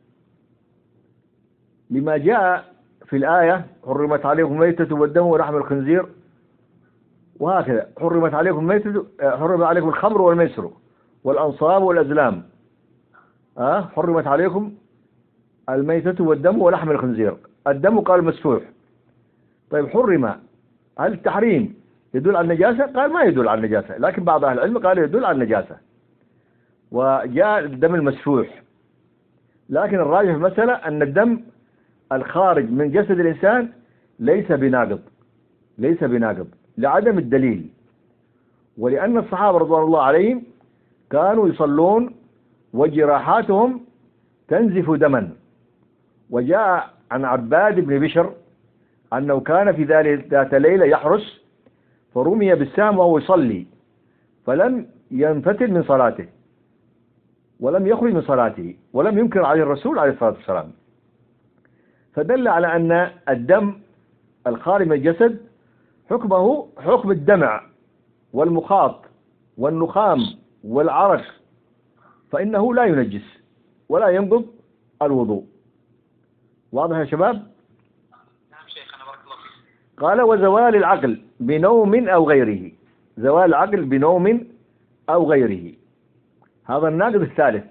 لما جاء في الآية حرمت عليكم الميتة والدم ولحم الخنزير، وهكذا حرمت عليكم الميتة، حرمت عليكم الخمر والميسر والأنصاب والأزلام، حرمت عليكم الميتة والدم ولحم الخنزير. الدم قال مسفوح. طيب حرم، هل التحريم يدل على النجاسة؟ قال ما يدل على النجاسة، لكن بعض أهل العلم قال يدل على النجاسة. وجاء الدم المسفوح، لكن الراجح في المسألة أن الدم الخارج من جسد الإنسان ليس بناقض، ليس بناقض لعدم الدليل، ولأن الصحابة رضوان الله عليهم كانوا يصلون وجراحاتهم تنزف دما. وجاء عن عباد بن بشر أنه كان في ذات ليلة يحرس فرمي بالسهم وهو يصلي، فلم ينفتل من صلاته ولم يخرج من صلاته ولم ينكر عليه الرسول عليه الصلاة والسلام، فدل على أن الدم الخارج من الجسد حكمه حكم الدمع والمخاط والنخام والعرق، فإنه لا ينجس ولا ينقض الوضوء. واضح يا شباب؟ نعم شيخنا بارك الله فيك. قال وزوال العقل بنوم أو غيره، زوال العقل بنوم أو غيره، هذا الناقض الثالث.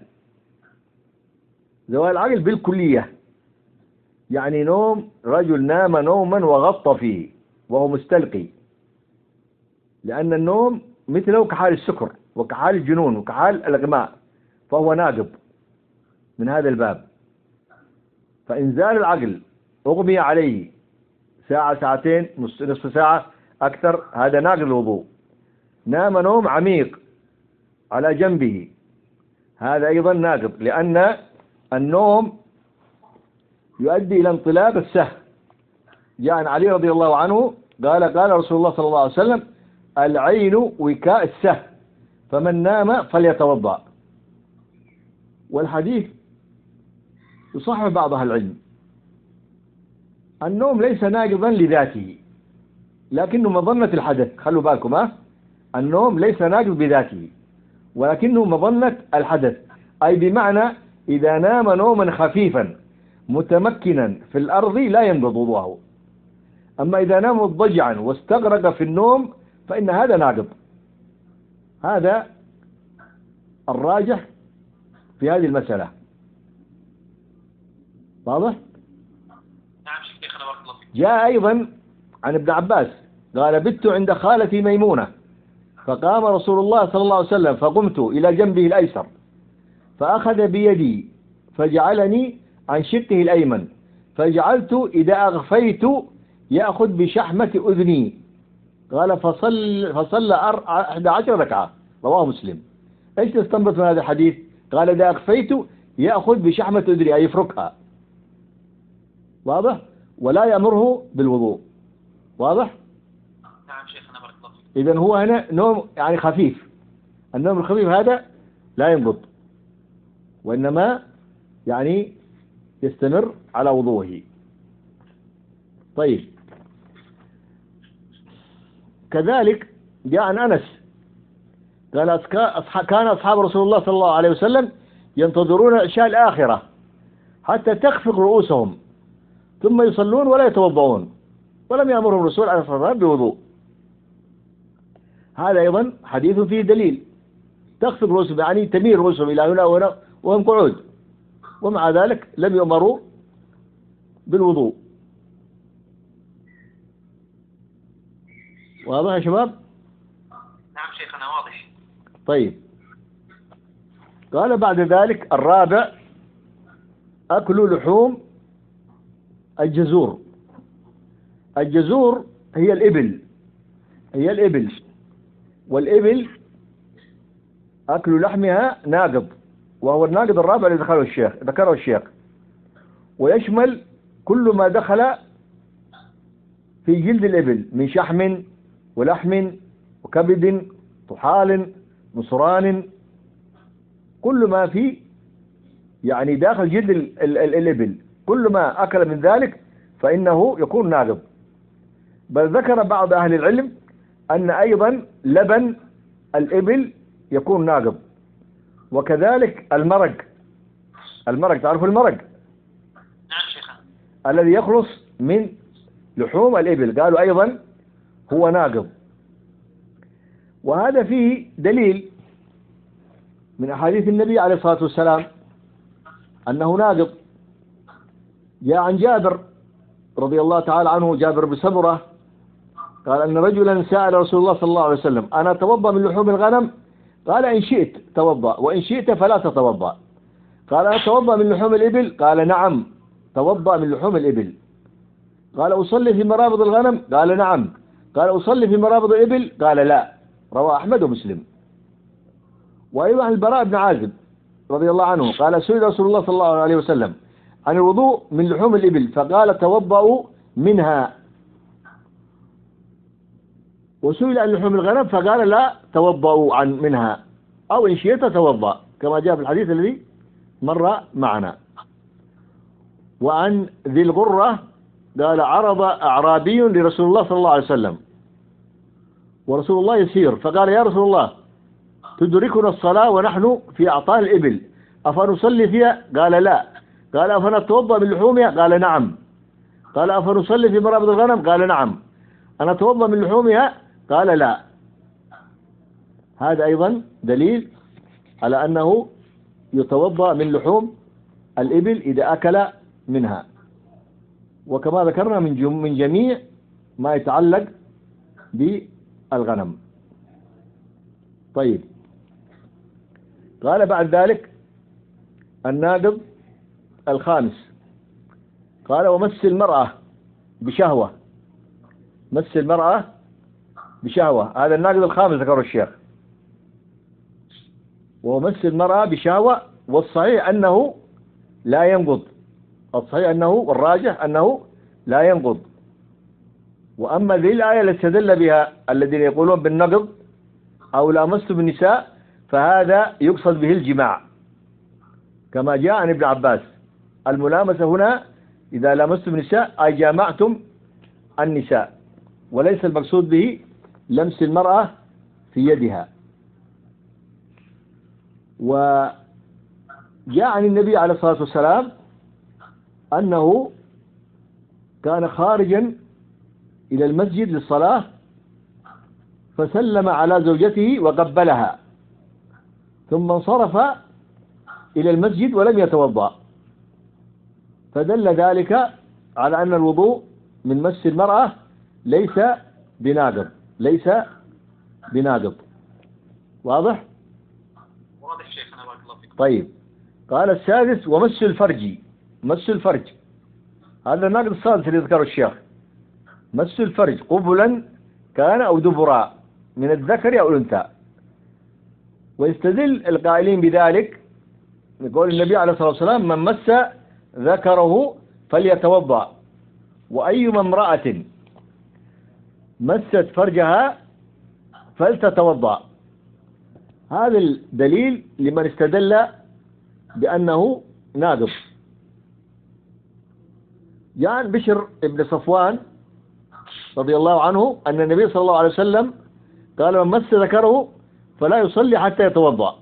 زوال العقل بالكلية، يعني نوم رجل نام نوما وغط فيه وهو مستلقي، لأن النوم مثله كحال السكر وكحال الجنون وكحال الإغماء، فهو ناقض من هذا الباب. فإنزال العقل أغمي عليه ساعة ساعتين نصف ساعة أكثر، هذا ناقض الوضوء. نام نوم عميق على جنبه، هذا أيضا ناقض، لأن النوم يؤدي إلى انطلاق السهو. جاء عن علي رضي الله عنه قال رسول الله صلى الله عليه وسلم العين وكاء السهو، فمن نام فليتوضأ. والحديث يصحح بعض أهل العلم، النوم ليس ناقضا لذاته لكنه مظنة الحدث. خلوا بالكم، النوم ليس ناقض بذاته ولكنه مظنة الحدث، أي بمعنى إذا نام نوما خفيفا متمكنا في الأرض لا ينقض وضوءه، أما إذا نام مضجعا واستغرق في النوم فإن هذا ناقض. هذا الراجح في هذه المسألة. واضح؟ نعم شيخنا بارك الله فيك. جاء أيضا عن ابن عباس قال بت عند خالتي ميمونة فقام رسول الله صلى الله عليه وسلم فقمت إلى جنبه الأيسر فأخذ بيدي فجعلني عن شقه الأيمن فجعلت إذا أغفيت يأخذ بشحمة أذني. قال فصلى 11 ركعة، رواه مسلم. إيش تستنبط من هذا الحديث؟ قال إذا أغفيت يأخذ بشحمة أذني أي يفركها. واضح؟ ولا يأمره بالوضوء. واضح؟ نعم شيخنا بارك الله فيك. إذن هو هنا نوم يعني خفيف، النوم الخفيف هذا لا ينضبط وإنما يعني يستمر على وضوءه. طيب، كذلك جاء عن أنس قال كان أصحاب رسول الله صلى الله عليه وسلم ينتظرون العشاء الآخرة حتى تخفق رؤوسهم ثم يصلون ولا يتوضؤون ولم يأمرهم الرسول عليه الصلاة والسلام بوضوء. هذا أيضا حديث فيه دليل، تخفق رؤوسهم يعني تميل رؤوسهم إلى هنا وهنا وهم قعود، ومع ذلك لم يؤمروا بالوضوء. واضح يا شباب؟ نعم شيخنا واضح. طيب، قال بعد ذلك الرابع أكل لحوم الجزور. الجزور هي الإبل، والإبل أكل لحمها ناقض، وهو الناقض الرابع الذي ذكره الشيخ، ويشمل كل ما دخل في جلد الإبل من شحم ولحم وكبد طحال نصران، كل ما في يعني داخل جلد الإبل، كل ما أكل من ذلك فإنه يكون ناقض. بل ذكر بعض أهل العلم أن أيضا لبن الإبل يكون ناقض، وكذلك المرق تعرفوا المرق؟ نعم شيخنا. الذي يخلص من لحوم الإبل قالوا أيضا هو ناقض. وهذا فيه دليل من أحاديث النبي عليه الصلاة والسلام أنه ناقض. جاء عن جابر رضي الله تعالى عنه، جابر بن سمرة قال أن رجلا سأل رسول الله صلى الله عليه وسلم أنا أتوضأ من لحوم الغنم؟ قال إن شئت توضأ وإن شئت فلا تتوضأ. قال أنا أتوضأ من لحوم الإبل؟ قال نعم توضأ من لحوم الإبل. قال أصلي في مرابض الغنم؟ قال نعم. قال أصلي في مرابض الإبل؟ قال لا. رواه أحمد ومسلم. وأيضا البراء بن عازب رضي الله عنه قال سئل رسول الله صلى الله عليه وسلم عن الوضوء من لحوم الإبل فقال توضأوا منها. وسئل عن لحوم الغنم فقال لا توضأوا منها، أو إن شئت توضأ، كما جاء في الحديث الذي مر معنا. وعن ذي الغرة قال عرض أعرابي لرسول الله صلى الله عليه وسلم ورسول الله يسير، فقال يا رسول الله تدركنا الصلاة ونحن في أعطان الإبل أفنصلي فيها؟ قال لا. قال أفنتوضأ من لحومها؟ قال نعم. قال أفنصلي في مرابض الغنم؟ قال نعم. أنا أتوضأ من لحومها؟ قال لا. هذا أيضا دليل على أنه يتوضأ من لحوم الإبل إذا أكل منها، وكما ذكرنا من جميع ما يتعلق بالغنم. طيب، قال بعد ذلك الناقض الخامس، قال ومس المرأة بشهوة. مس المرأة بشهوة، هذا الناقض الخامس ذكره الشيخ، ومس المرأة بشهوة. والصحيح أنه لا ينقض، الصحيح أنه والراجح أنه لا ينقض. وأما ذي الآية التي استدل بها الذين يقولون بالنقض أو لامستم النساء، فهذا يقصد به الجماع، كما جاء عن ابن عباس. الملامسة هنا إذا لامستم النساء أي جامعتم النساء، وليس المقصود به لمس المرأة في يدها. وجاء عن النبي عليه الصلاة والسلام أنه كان خارجا إلى المسجد للصلاة فسلم على زوجته وقبلها، ثم انصرف إلى المسجد ولم يتوضأ، فدل ذلك على أن الوضوء من مس المرأة ليس بناقض، ليس بناقض. واضح؟ واضح شيخنا، بارك الله فيكم. طيب، قال السادس ومس الفرج. مس الفرج هذا الناقض السادس اللي ذكره الشيخ. مس الفرج قبلا كان أو دبرا من الذكر أو الأنثى. ويستدل القائلين بذلك يقول النبي عليه الصلاة والسلام من مس ذكره فليتوضأ، وأيما امرأة مست فرجها فلتتوضأ. هذا الدليل لمن استدل بأنه ناقض. جاء عن بشر ابن صفوان رضي الله عنه أن النبي صلى الله عليه وسلم قال من مس ذكره فلا يصلي حتى يتوضأ.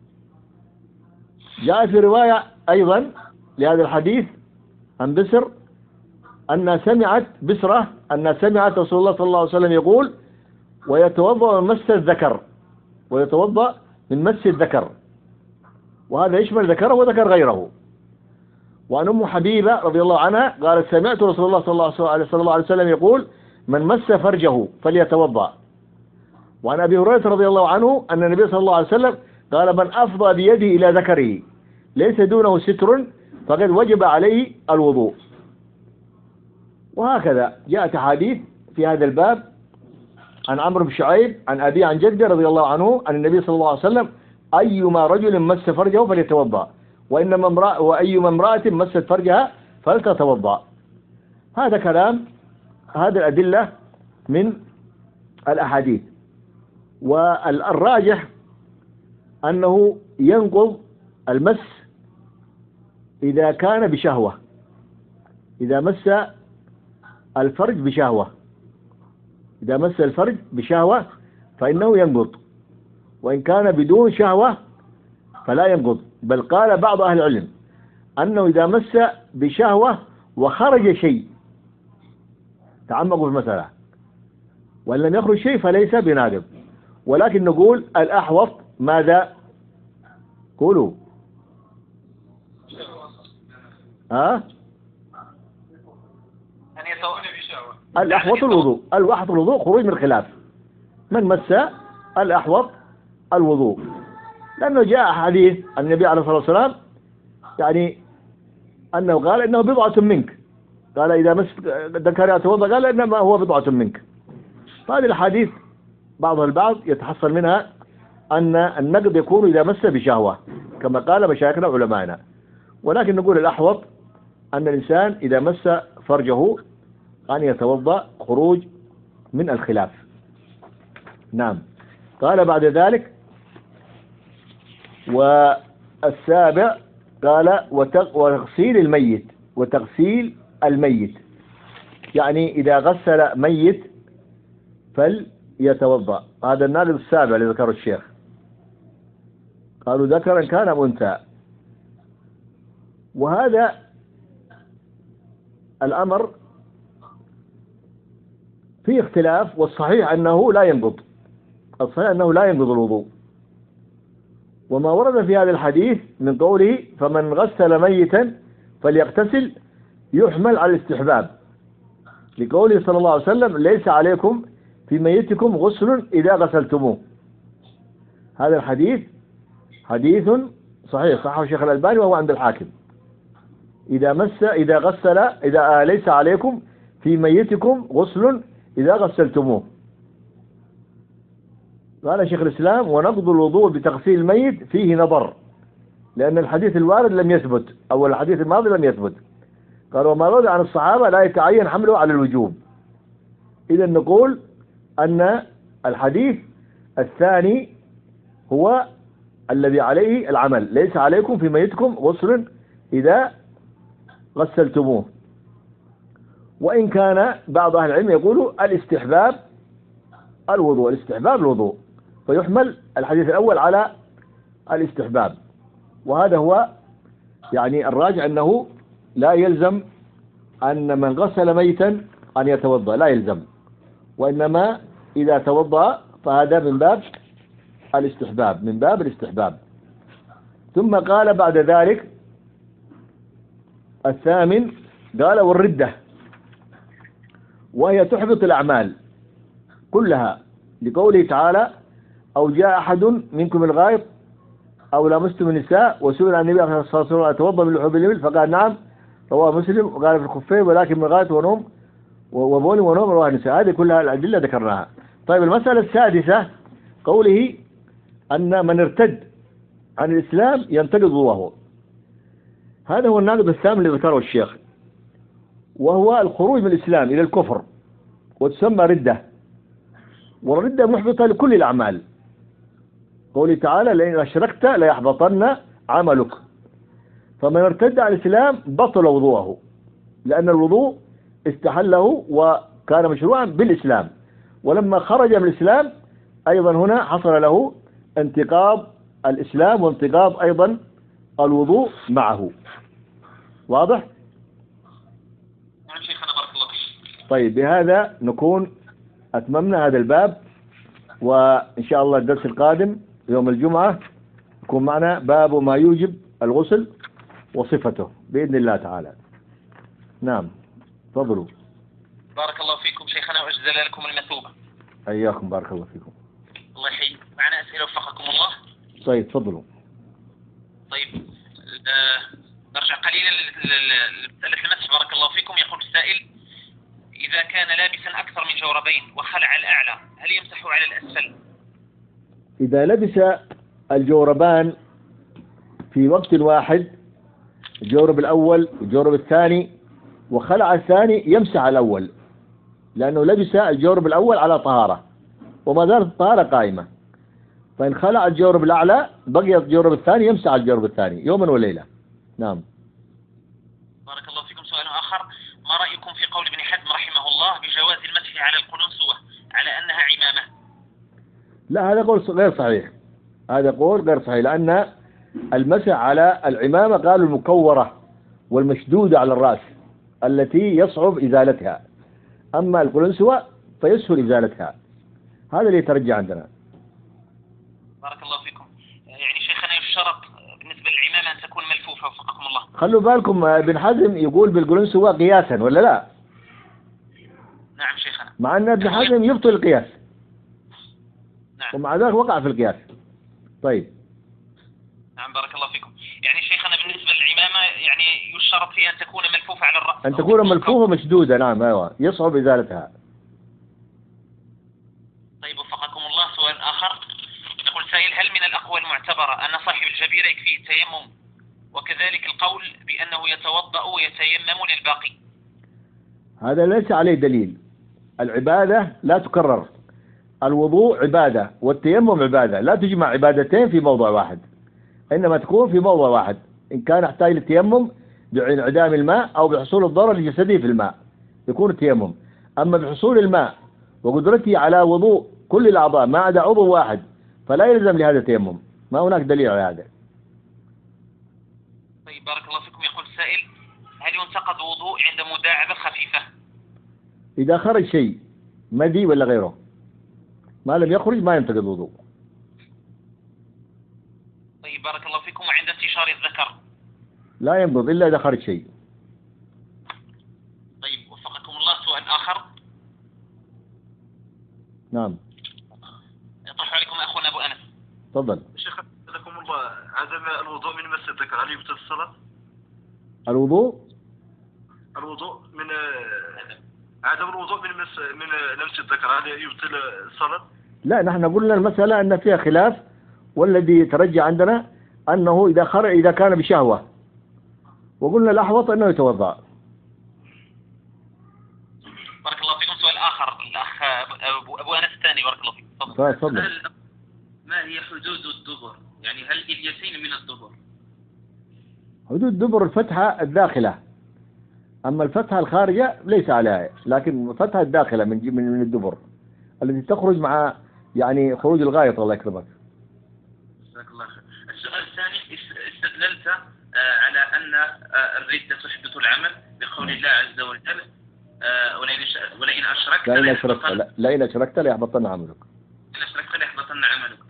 جاء في رواية أيضا لهذا الحديث عن بسر أنها سمعت بسرة أنها سمعت رسول الله صلى الله عليه وسلم يقول ويتوضأ من مس الذكر، ويتوضأ من مس الذكر، وهذا يشمل ذكره وذكر غيره. وعن أم حبيبة رضي الله عنها قالت سمعت رسول الله صلى الله عليه وسلم يقول من مس فرجه فليتوضأ. وعن أبي هريرة رضي الله عنه أن النبي صلى الله عليه وسلم قال من أفضى بيده إلى ذكره ليس دونه ستر فقد وجب عليه الوضوء. وهكذا جاءت أحاديث في هذا الباب عن عمرو بن شعيب عن أبي عن جده رضي الله عنه عن النبي صلى الله عليه وسلم أيما رجل مس فرجه فليتوضأ، وأيما امرأة مست فرجها فلتتوضأ. هذا كلام، هذه الأدلة من الأحاديث. والراجح أنه ينقض المس إذا كان بشهوة، إذا مس الفرج بشهوة، إذا مس الفرج بشهوة فإنه ينقض، وإن كان بدون شهوة فلا ينقض. بل قال بعض أهل العلم أنه إذا مس بشهوة وخرج شيء، تعمقوا في المسألة، وإن لم يخرج شيء فليس بناقض. ولكن نقول الأحوط ماذا؟ قولوا الأحوط الوضوء، الأحوط الوضوء خروج من الخلاف. من مس الأحوط الوضوء، لأنه جاء حديث النبي عليه الصلاة والسلام يعني أنه قال إنه بضعة منك، قال إذا مس ذكر يتوضأ قال إنما هو بضعة منك. فهذه الحديث بعضها البعض يتحصل منها أن النقض يكون إذا مس بشهوة كما قال مشايخنا علمائنا. ولكن نقول الأحوط أن الإنسان إذا مس فرجه أن يتوضأ خروج من الخلاف. نعم. قال بعد ذلك والسابع قال وتغسيل الميت، وتغسيل الميت يعني إذا غسل ميت فليتوضأ. هذا الناقض السابع اللي ذكره الشيخ، قالوا ذكرا كان أم أنثى. وهذا الأمر فيه اختلاف، والصحيح أنه لا ينقض، الصحيح أنه لا ينقض الوضوء. وما ورد في هذا الحديث من قوله فمن غسل ميتا فليغتسل يحمل على الاستحباب، لقوله صلى الله عليه وسلم ليس عليكم في ميتكم غسل إذا غسلتموه. هذا الحديث حديث صحيح، صححه الشيخ الألباني وهو عند الحاكم. إذا غسل إذا ليس عليكم في ميتكم غسل إذا غسلتموه. قال شيخ الإسلام ونقض الوضوء بتغسيل الميت فيه نظر، لأن الحديث الوارد لم يثبت، أو الحديث الماضي لم يثبت. قال وما ورد عن الصحابة لا يتعين حمله على الوجوب. إذا نقول أن الحديث الثاني هو الذي عليه العمل، ليس عليكم في ميتكم غسل إذا غسلتموه. وإن كان بعض أهل العلم يقولوا الاستحباب الوضوء، الاستحباب الوضوء، فيحمل الحديث الأول على الاستحباب. وهذا هو يعني الراجع، أنه لا يلزم أن من غسل ميتا أن يتوضأ، لا يلزم، وإنما إذا توضأ فهذا من باب الاستحباب، من باب الاستحباب. ثم قال بعد ذلك الثامن قال والردة، وهي تحبط الأعمال كلها، لقوله تعالى أو جاء أحد منكم الغائط أو لامستم النساء وسئل عن النبي صلى الله عليه وسلم أتوضأ من لحوم الإبل فقال نعم، رواه مسلم، وقال في الخفين ولكن من غائط ونوم وبول ونوم رواه النساء. هذه كلها الأدلة ذكرناها. طيب المسألة السادسة قوله أن من ارتد عن الإسلام ينتقض وضوءه. هذا هو الناقض الثامن اللي ذكره الشيخ، وهو الخروج من الإسلام إلى الكفر، وتسمى ردة، والردة محبطة لكل الأعمال. قوله تعالى لئن أشركت ليحبطن عملك. فمن ارتد عن الإسلام بطل وضوءه، لأن الوضوء استحله وكان مشروعا بالإسلام، ولما خرج من الإسلام أيضا هنا حصل له انتقاض الإسلام وانتقاض أيضا الوضوء معه. واضح؟ نعم شيخنا بارك الله فيك. طيب بهذا نكون أتممنا هذا الباب، وإن شاء الله الدرس القادم يوم الجمعة يكون معنا باب ما يوجب الغسل وصفته بإذن الله تعالى. نعم تفضلوا. بارك الله فيكم شيخنا وأجزل لكم المثوبة. حياكم بارك الله فيكم. الله يحييك. معنا أسئلة وفقكم الله. طيب تفضلوا. طيب نرجع قليلا لمسألة المسح بارك الله فيكم. يقول السائل إذا كان لابسا أكثر من جوربين وخلع الأعلى هل يمسح على الأسفل؟ إذا لبس الجوربان في وقت واحد، الجورب الأول والجورب الثاني، وخلع الثاني يمسح على الأول، لأنه لبس الجورب الأول على طهارة وما زالت الطهارة قائمة. فإن خلع الجورب الأعلى بقي الجورب الثاني يمسح على الجورب الثاني يوما وليلة. نعم. بارك الله فيكم. سؤال آخر، ما رأيكم في قول ابن حزم رحمه الله بجواز المسح على القلنسوة على أنها عمامة؟ لا، هذا قول غير صحيح، هذا قول غير صحيح، لأن المسح على العمامة قالوا المكورة والمشدودة على الرأس التي يصعب إزالتها، أما القلنسوة فيسهل إزالتها. هذا اللي يترجع عندنا. بارك الله فيكم. يعني شيخنا يشترط بالنسبة للعمامة أن تكون ملفوفة وفقكم الله. خلوا بالكم ابن حزم يقول بالقلنسوة قياسا ولا لا؟ نعم شيخنا. مع أن ابن حزم يبطل القياس. نعم. ومع ذلك وقع في القياس. طيب. نعم بارك الله فيكم. يعني شيخنا بالنسبة للعمامة يعني يشترط فيها أن تكون ملفوفة على الرأس. أن تكون ملفوفة مشدودة. نعم أيوة، يصعب إزالتها. طيب وفقكم الله. سؤال آخر، يقول سائل هل من الأقوال المعتبرة أن صاحب الجبيرة يكفيه التيمم، وكذلك القول بأنه يتوضأ ويتيمم للباقي؟ هذا ليس عليه دليل. العبادة لا تكرر، الوضوء عبادة والتيمم عبادة، لا تجمع عبادتين في موضع واحد، إنما تكون في موضع واحد. إن كان يحتاج للتيمم بانعدام الماء أو بحصول الضرر الجسدي في الماء يكون التيمم. أما بحصول الماء وقدرته على وضوء كل الأعضاء ما عدا عضو واحد فلا يلزم لهذا التيمم، ما هناك دليل على هذا. طيب بارك الله فيكم. يقول السائل: هل ينتقد وضوء عند مداعبة خفيفة؟ إذا خرج شيء مدي ولا غيره ما لم يخرج ما ينتقد الوضوء. طيب بارك الله فيكم. وعند انتشار الذكر؟ لا ينبض إلا إذا خرج شيء. طيب وفقكم الله. سؤال آخر. نعم. يطرح عليكم أخونا أبو أنس. تفضل. شيخ حفظكم الله، عدم الوضوء من مس الذكر هل يبطل الصلاة؟ الوضوء من عدم الوضوء من لمس الذكر هل يبطل الصلاة؟ لا، نحن قلنا المسألة أن فيها خلاف، والذي يترجع عندنا أنه إذا كان بشهوة، وقلنا الأحوط أنه يتوضأ. بارك الله فيكم. سؤال آخر الأخ أبو أنس الثاني. بارك الله فيكم. تفضل. ما هي حدود الدبر؟ يعني هل اليتين من الدبر؟ حدود دبر الفتحة الداخلة، أما الفتحة الخارجة ليس عليها، لكن الفتحة الداخلة من الدبر التي تخرج مع يعني خروج الغائط. الله يكرمك. جزاك الله خير. السؤال الثاني: استدللت على أن الردة تحبط العمل بقول الله عز وجل: ولئن أشركت لئن أشركت ليحبطن عملك. إن أشركت ليحبطن عملك.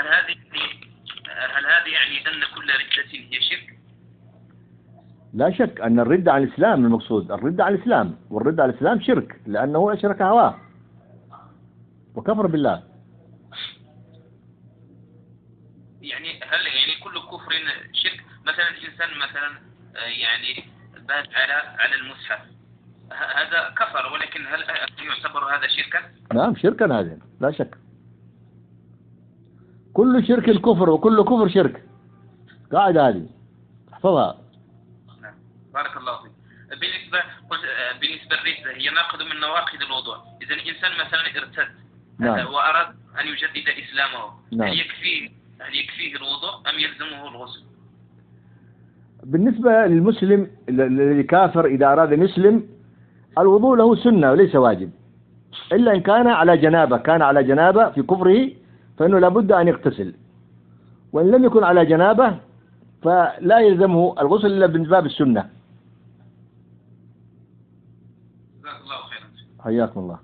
هل هذه يعني أن كل ردة هي شرك؟ لا شك أن الردة عن الإسلام المقصود، الردة عن الإسلام، والردة عن الإسلام شرك لأنه أشرك هواه وكفر بالله. يعني هل يعني كل كفر شرك؟ مثلا الإنسان مثلا يعني بات على المصحف، هذا كفر، ولكن هل يعتبر هذا شركا؟ نعم شركا، هذا لا شك. كل شرك الكفر وكل كفر شرك، قاعدة هذه احفظها. نعم بارك الله فيك. بالنسبة للردة هي ناقض من نواقض الوضوء. إذا الإنسان مثلا ارتد نعم. وأراد أن يجدد إسلامه، نعم. هل يكفيه الوضوء أم يلزمه الغسل؟ بالنسبة للمسلم الذي كافر إذا أراد أن يسلم الوضوء له سنة وليس واجب، إلا إن كان على جنابة في كفره فإنه لابد أن يغتسل، وإن لم يكن على جنابة فلا يلزمه الغسل إلا من باب السنة. جزاك الله خيرا. حياكم الله.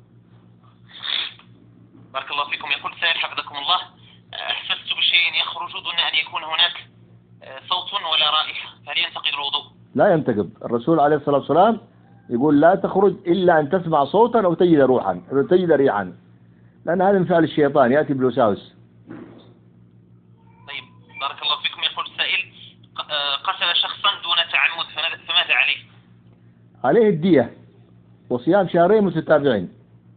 بارك الله فيكم. يقول سائل حفظكم الله: أحسست بشيء يخرج دون أن يكون هناك صوت ولا رائحة، هل ينتقد الوضوء؟ لا ينتقد. الرسول عليه الصلاة والسلام يقول: لا تخرج إلا أن تسمع صوتا أو تجد ريحا، لأن هذا من فعل الشيطان يأتي بالوساوس. طيب بارك الله فيكم. يقول السائل: قتل شخصا دون تعمد فماذا عليه؟ عليه الدية وصيام شهرين متتابعين.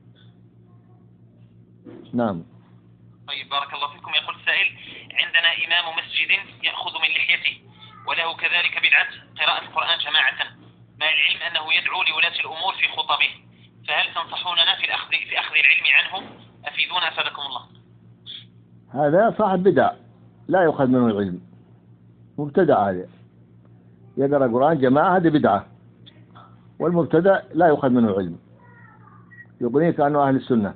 نعم. طيب بارك الله فيكم. يقول السائل: عندنا إمام مسجد يأخذ من لحيته وله كذلك بدعة قراءة القرآن جماعة، مع العلم أنه يدعو لولاة الأمور في خطبه، فهل تنصحوننا في أخذ العلم عنه؟ أفيدونا أفادكم الله. هذا صاحب بدع لا يؤخذ منه العلم، مبتدع، هذا يقرأ القرآن جماعة هذه بدعة، والمبتدع لا يؤخذ منه العلم، يغنيك عنه أهل السنة.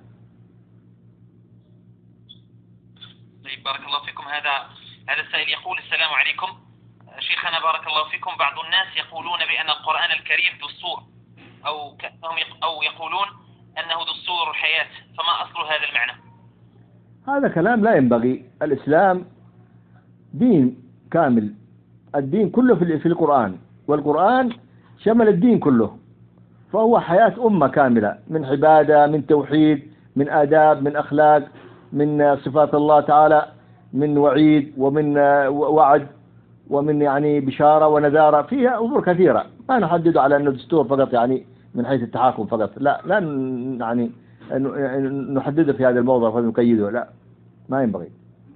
طيب بارك الله فيكم. هذا السائل يقول: السلام عليكم شيخنا بارك الله فيكم، بعض الناس يقولون بأن القرآن الكريم دستور أو يقولون أنه دستور الحياة، فما أصل هذا المعنى؟ هذا كلام لا ينبغي. الإسلام دين كامل، الدين كله في القرآن، والقرآن شمل الدين كله، فهو حياة أمة كاملة، من عبادة، من توحيد، من آداب، من أخلاق، من صفات الله تعالى، من وعيد ومن وعد، ومن يعني بشارة ونذارة، فيها أمور كثيرة. ما نحدد على أنه دستور فقط يعني من حيث التحاكم فقط، لا يعني نحدده في هذا الموضوع فنقيده، لا ما ينبغي.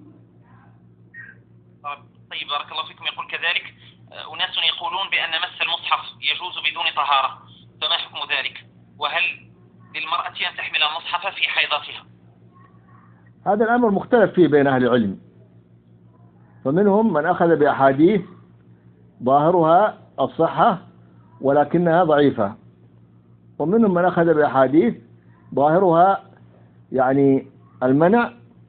طيب بارك الله فيكم. يقول كذلك: أناس يقولون بأن مس المصحف يجوز بدون طهارة، فما حكم ذلك؟ وهل للمرأة أن تحمل المصحف في حيضتها؟ هذا الأمر مختلف فيه بين أهل العلم، فمنهم من أخذ بأحاديث ظاهرها الصحة ولكنها ضعيفة، ومنهم من أخذ بأحاديث ظاهرها يعني المنع،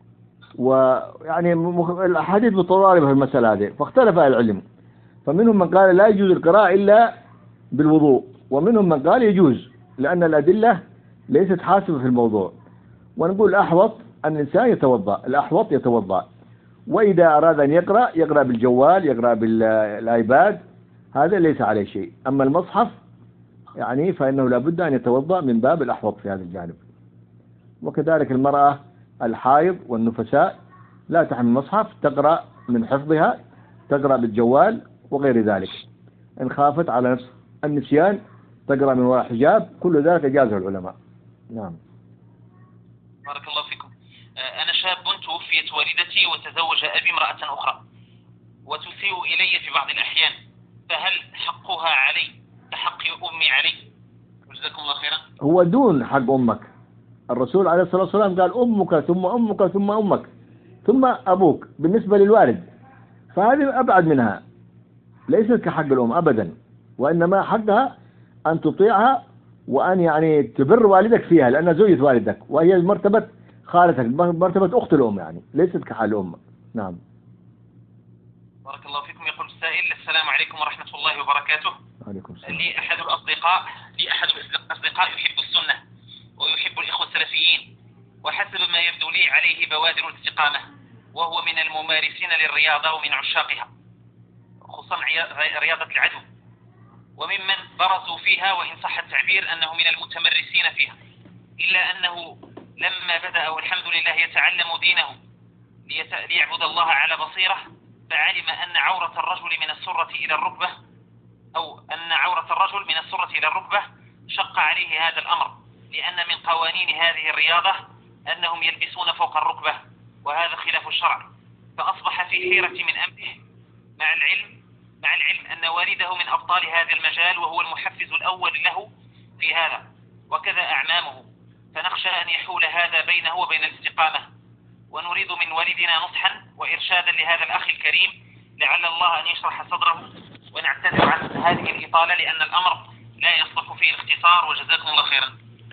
ويعني الأحاديث متضاربة في المسألة هذه، فاختلف أهل العلم. فمنهم من قال لا يجوز القراءة إلا بالوضوء، ومنهم من قال يجوز لأن الأدلة ليست حاسمة في الموضوع. ونقول الأحوط أن الإنسان يتوضأ، الأحوط يتوضأ، وإذا أراد أن يقرأ بالجوال، يقرأ بالآيباد، هذا ليس عليه شيء. أما المصحف يعني فإنه لابد أن يتوضأ من باب الأحوط في هذا الجانب. وكذلك المرأة الحائض والنفساء لا تحمل المصحف، تقرأ من حفظها، تقرأ بالجوال وغير ذلك. إن خافت على نفس النسيان تقرأ من وراء حجاب، كل ذلك أجازه العلماء. نعم. بارك الله فيكم. أنا شاب توفيت والدتي وتزوج أبي امرأة أخرى وتسيء إلي في بعض الأحيان، فهل حقها علي كحق أمي علي؟ جزاكم الله خيرا. هو دون حق أمك. الرسول عليه الصلاة والسلام قال أمك ثم أمك ثم أمك ثم أبوك بالنسبة للوالد، فهذه أبعد منها، ليست كحق الأم أبدا، وإنما حقها أن تطيعها وأن يعني تبر والدك فيها، لأنها زوجة والدك وهي مرتبة خالتك، مرتبة أخت الأم، يعني ليست كحال الأم. نعم. بارك الله فيكم. يقول السائل: السلام عليكم ورحمة الله وبركاته. وعليكم السلام. لي أحد الأصدقاء يحب السنة ويحب الإخوة السلفيين، وحسب ما يبدو لي عليه بوادر الاستقامة، وهو من الممارسين للرياضة ومن عشاقها، خصوصا رياضة العدو، وممن برزوا فيها وإن صح التعبير أنه من المتمرسين فيها، إلا أنه لما بدأ والحمد لله يتعلم دينه ليعبد الله على بصيرة، فعلم أن عورة الرجل من السرة إلى الركبة، أو أن عورة الرجل من السرة إلى الركبة شق عليه هذا الأمر، لأن من قوانين هذه الرياضة أنهم يلبسون فوق الركبة، وهذا خلاف الشرع، فأصبح في حيرة من أمره، مع العلم أن والده من أبطال هذا المجال وهو المحفز الأول له في هذا، وكذا أعمامه، فنخشى أن يحول هذا بينه وبين الاستقامة، ونريد من والدنا نصحا وإرشادا لهذا الأخ الكريم، لعل الله أن يشرح صدره، ونعتذر عن هذه الإطالة لأن الأمر لا يصلح فيه الاختصار، وجزاكم الله خيرا.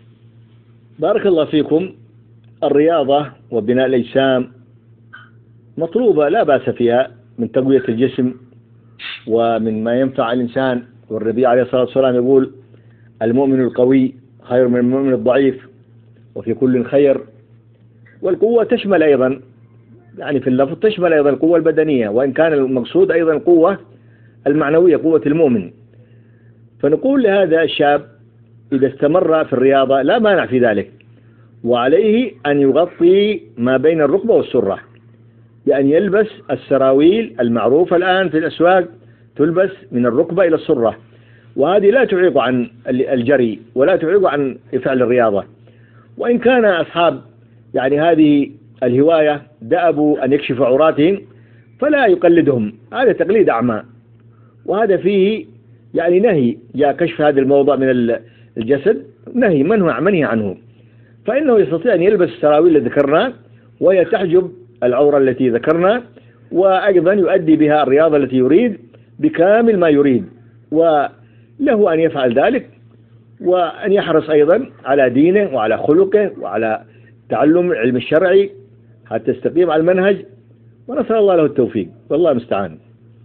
بارك الله فيكم. الرياضة وبناء الأجسام مطلوبة لا بأس فيها من تقوية الجسم ومن ما ينفع الإنسان، والنبي عليه الصلاة والسلام يقول: المؤمن القوي خير من المؤمن الضعيف، وفي كل خير. والقوة تشمل أيضا، يعني في اللفظ تشمل أيضا القوة البدنية، وإن كان المقصود أيضا القوة المعنوية، قوة المؤمن. فنقول لهذا الشاب إذا استمر في الرياضة لا مانع في ذلك، وعليه أن يغطي ما بين الركبة والسرة، بأن يلبس السراويل المعروفة الآن في الأسواق، تلبس من الركبة إلى السرة، وهذه لا تعيق عن الجري ولا تعيق عن فعل الرياضة. وإن كان أصحاب يعني هذه الهواية دأبوا أن يكشفوا عوراتهم فلا يقلدهم، هذا تقليد أعمى، وهذا فيه يعني نهي، جاء كشف هذا الموضع من الجسد نهي منهي عنه، فإنه يستطيع أن يلبس السراويل التي ذكرنا وهي تحجب العورة التي ذكرنا، وأيضا يؤدي بها الرياضة التي يريد بكامل ما يريد، وله أن يفعل ذلك، وأن يحرص أيضا على دينه وعلى خلقه وعلى تعلم العلم الشرعي حتى يستقيم على المنهج، ونسأل الله له التوفيق، والله المستعان.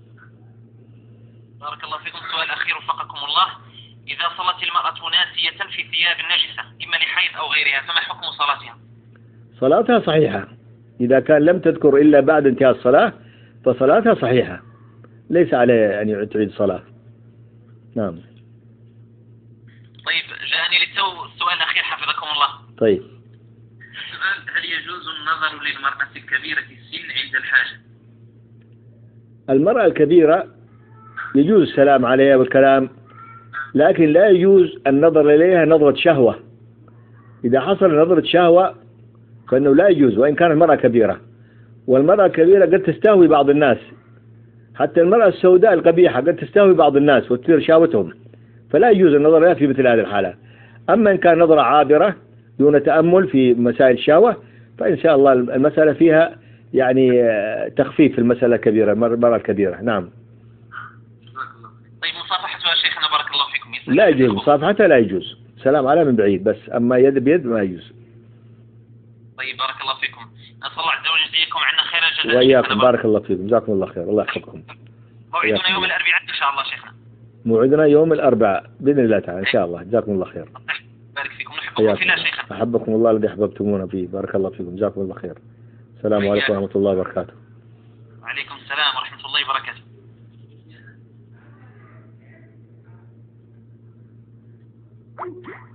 بارك الله فيكم. سؤال أخير وفقكم الله: إذا صلت المرأة ناسية في ثياب نجسة إما لحيض أو غيرها، فما حكم صلاتها؟ صلاتها صحيحة، إذا كان لم تذكر إلا بعد انتهاء الصلاة فصلاتها صحيحة، ليس عليه أن تعيد صلاة. نعم. طيب، جاءني للتو السؤال الأخير حفظكم الله. طيب. السؤال: هل يجوز النظر للمرأة الكبيرة السن عند الحاجة؟ المرأة الكبيرة يجوز السلام عليها والكلام، لكن لا يجوز النظر إليها نظرة شهوة. إذا حصل نظرة شهوة فإنه لا يجوز، وإن كانت المرأة كبيرة. والمرأة الكبيرة قد تستهوي بعض الناس، حتى المرأة السوداء القبيحة قد تستهوي بعض الناس وتثير شهوتهم، فلا يجوز النظر إليها في مثل هذه الحالة. أما إن كان نظرة عابرة دون تأمل في مسائل الشهوة طيب إن شاء الله المسألة فيها يعني تخفيف في المسألة الكبيرة، المرة الكبيرة. نعم. طيب مصافحة يا شيخنا بارك الله فيكم. لا يجوز مصافحته، لا يجوز. سلام على من بعيد بس، أما يد بيد ما يجوز. طيب بارك الله فيكم. نسأل الله عز وجل يجزيكم عنا خير الجزاء. وإياكم بارك الله فيكم، جزاكم الله خير، الله يحفظكم. موعدنا يوم الأربعاء إن شاء الله شيخنا. موعدنا يوم الأربعاء بإذن الله تعالى إن شاء الله. جزاكم الله خير. بارك فيكم، نحبكم في الله شيخنا. أحبكم الله الذي أحببتمونا فيه. بارك الله فيكم، جزاكم الله خير. السلام عليكم ورحمة الله وبركاته. وعليكم السلام ورحمة الله وبركاته.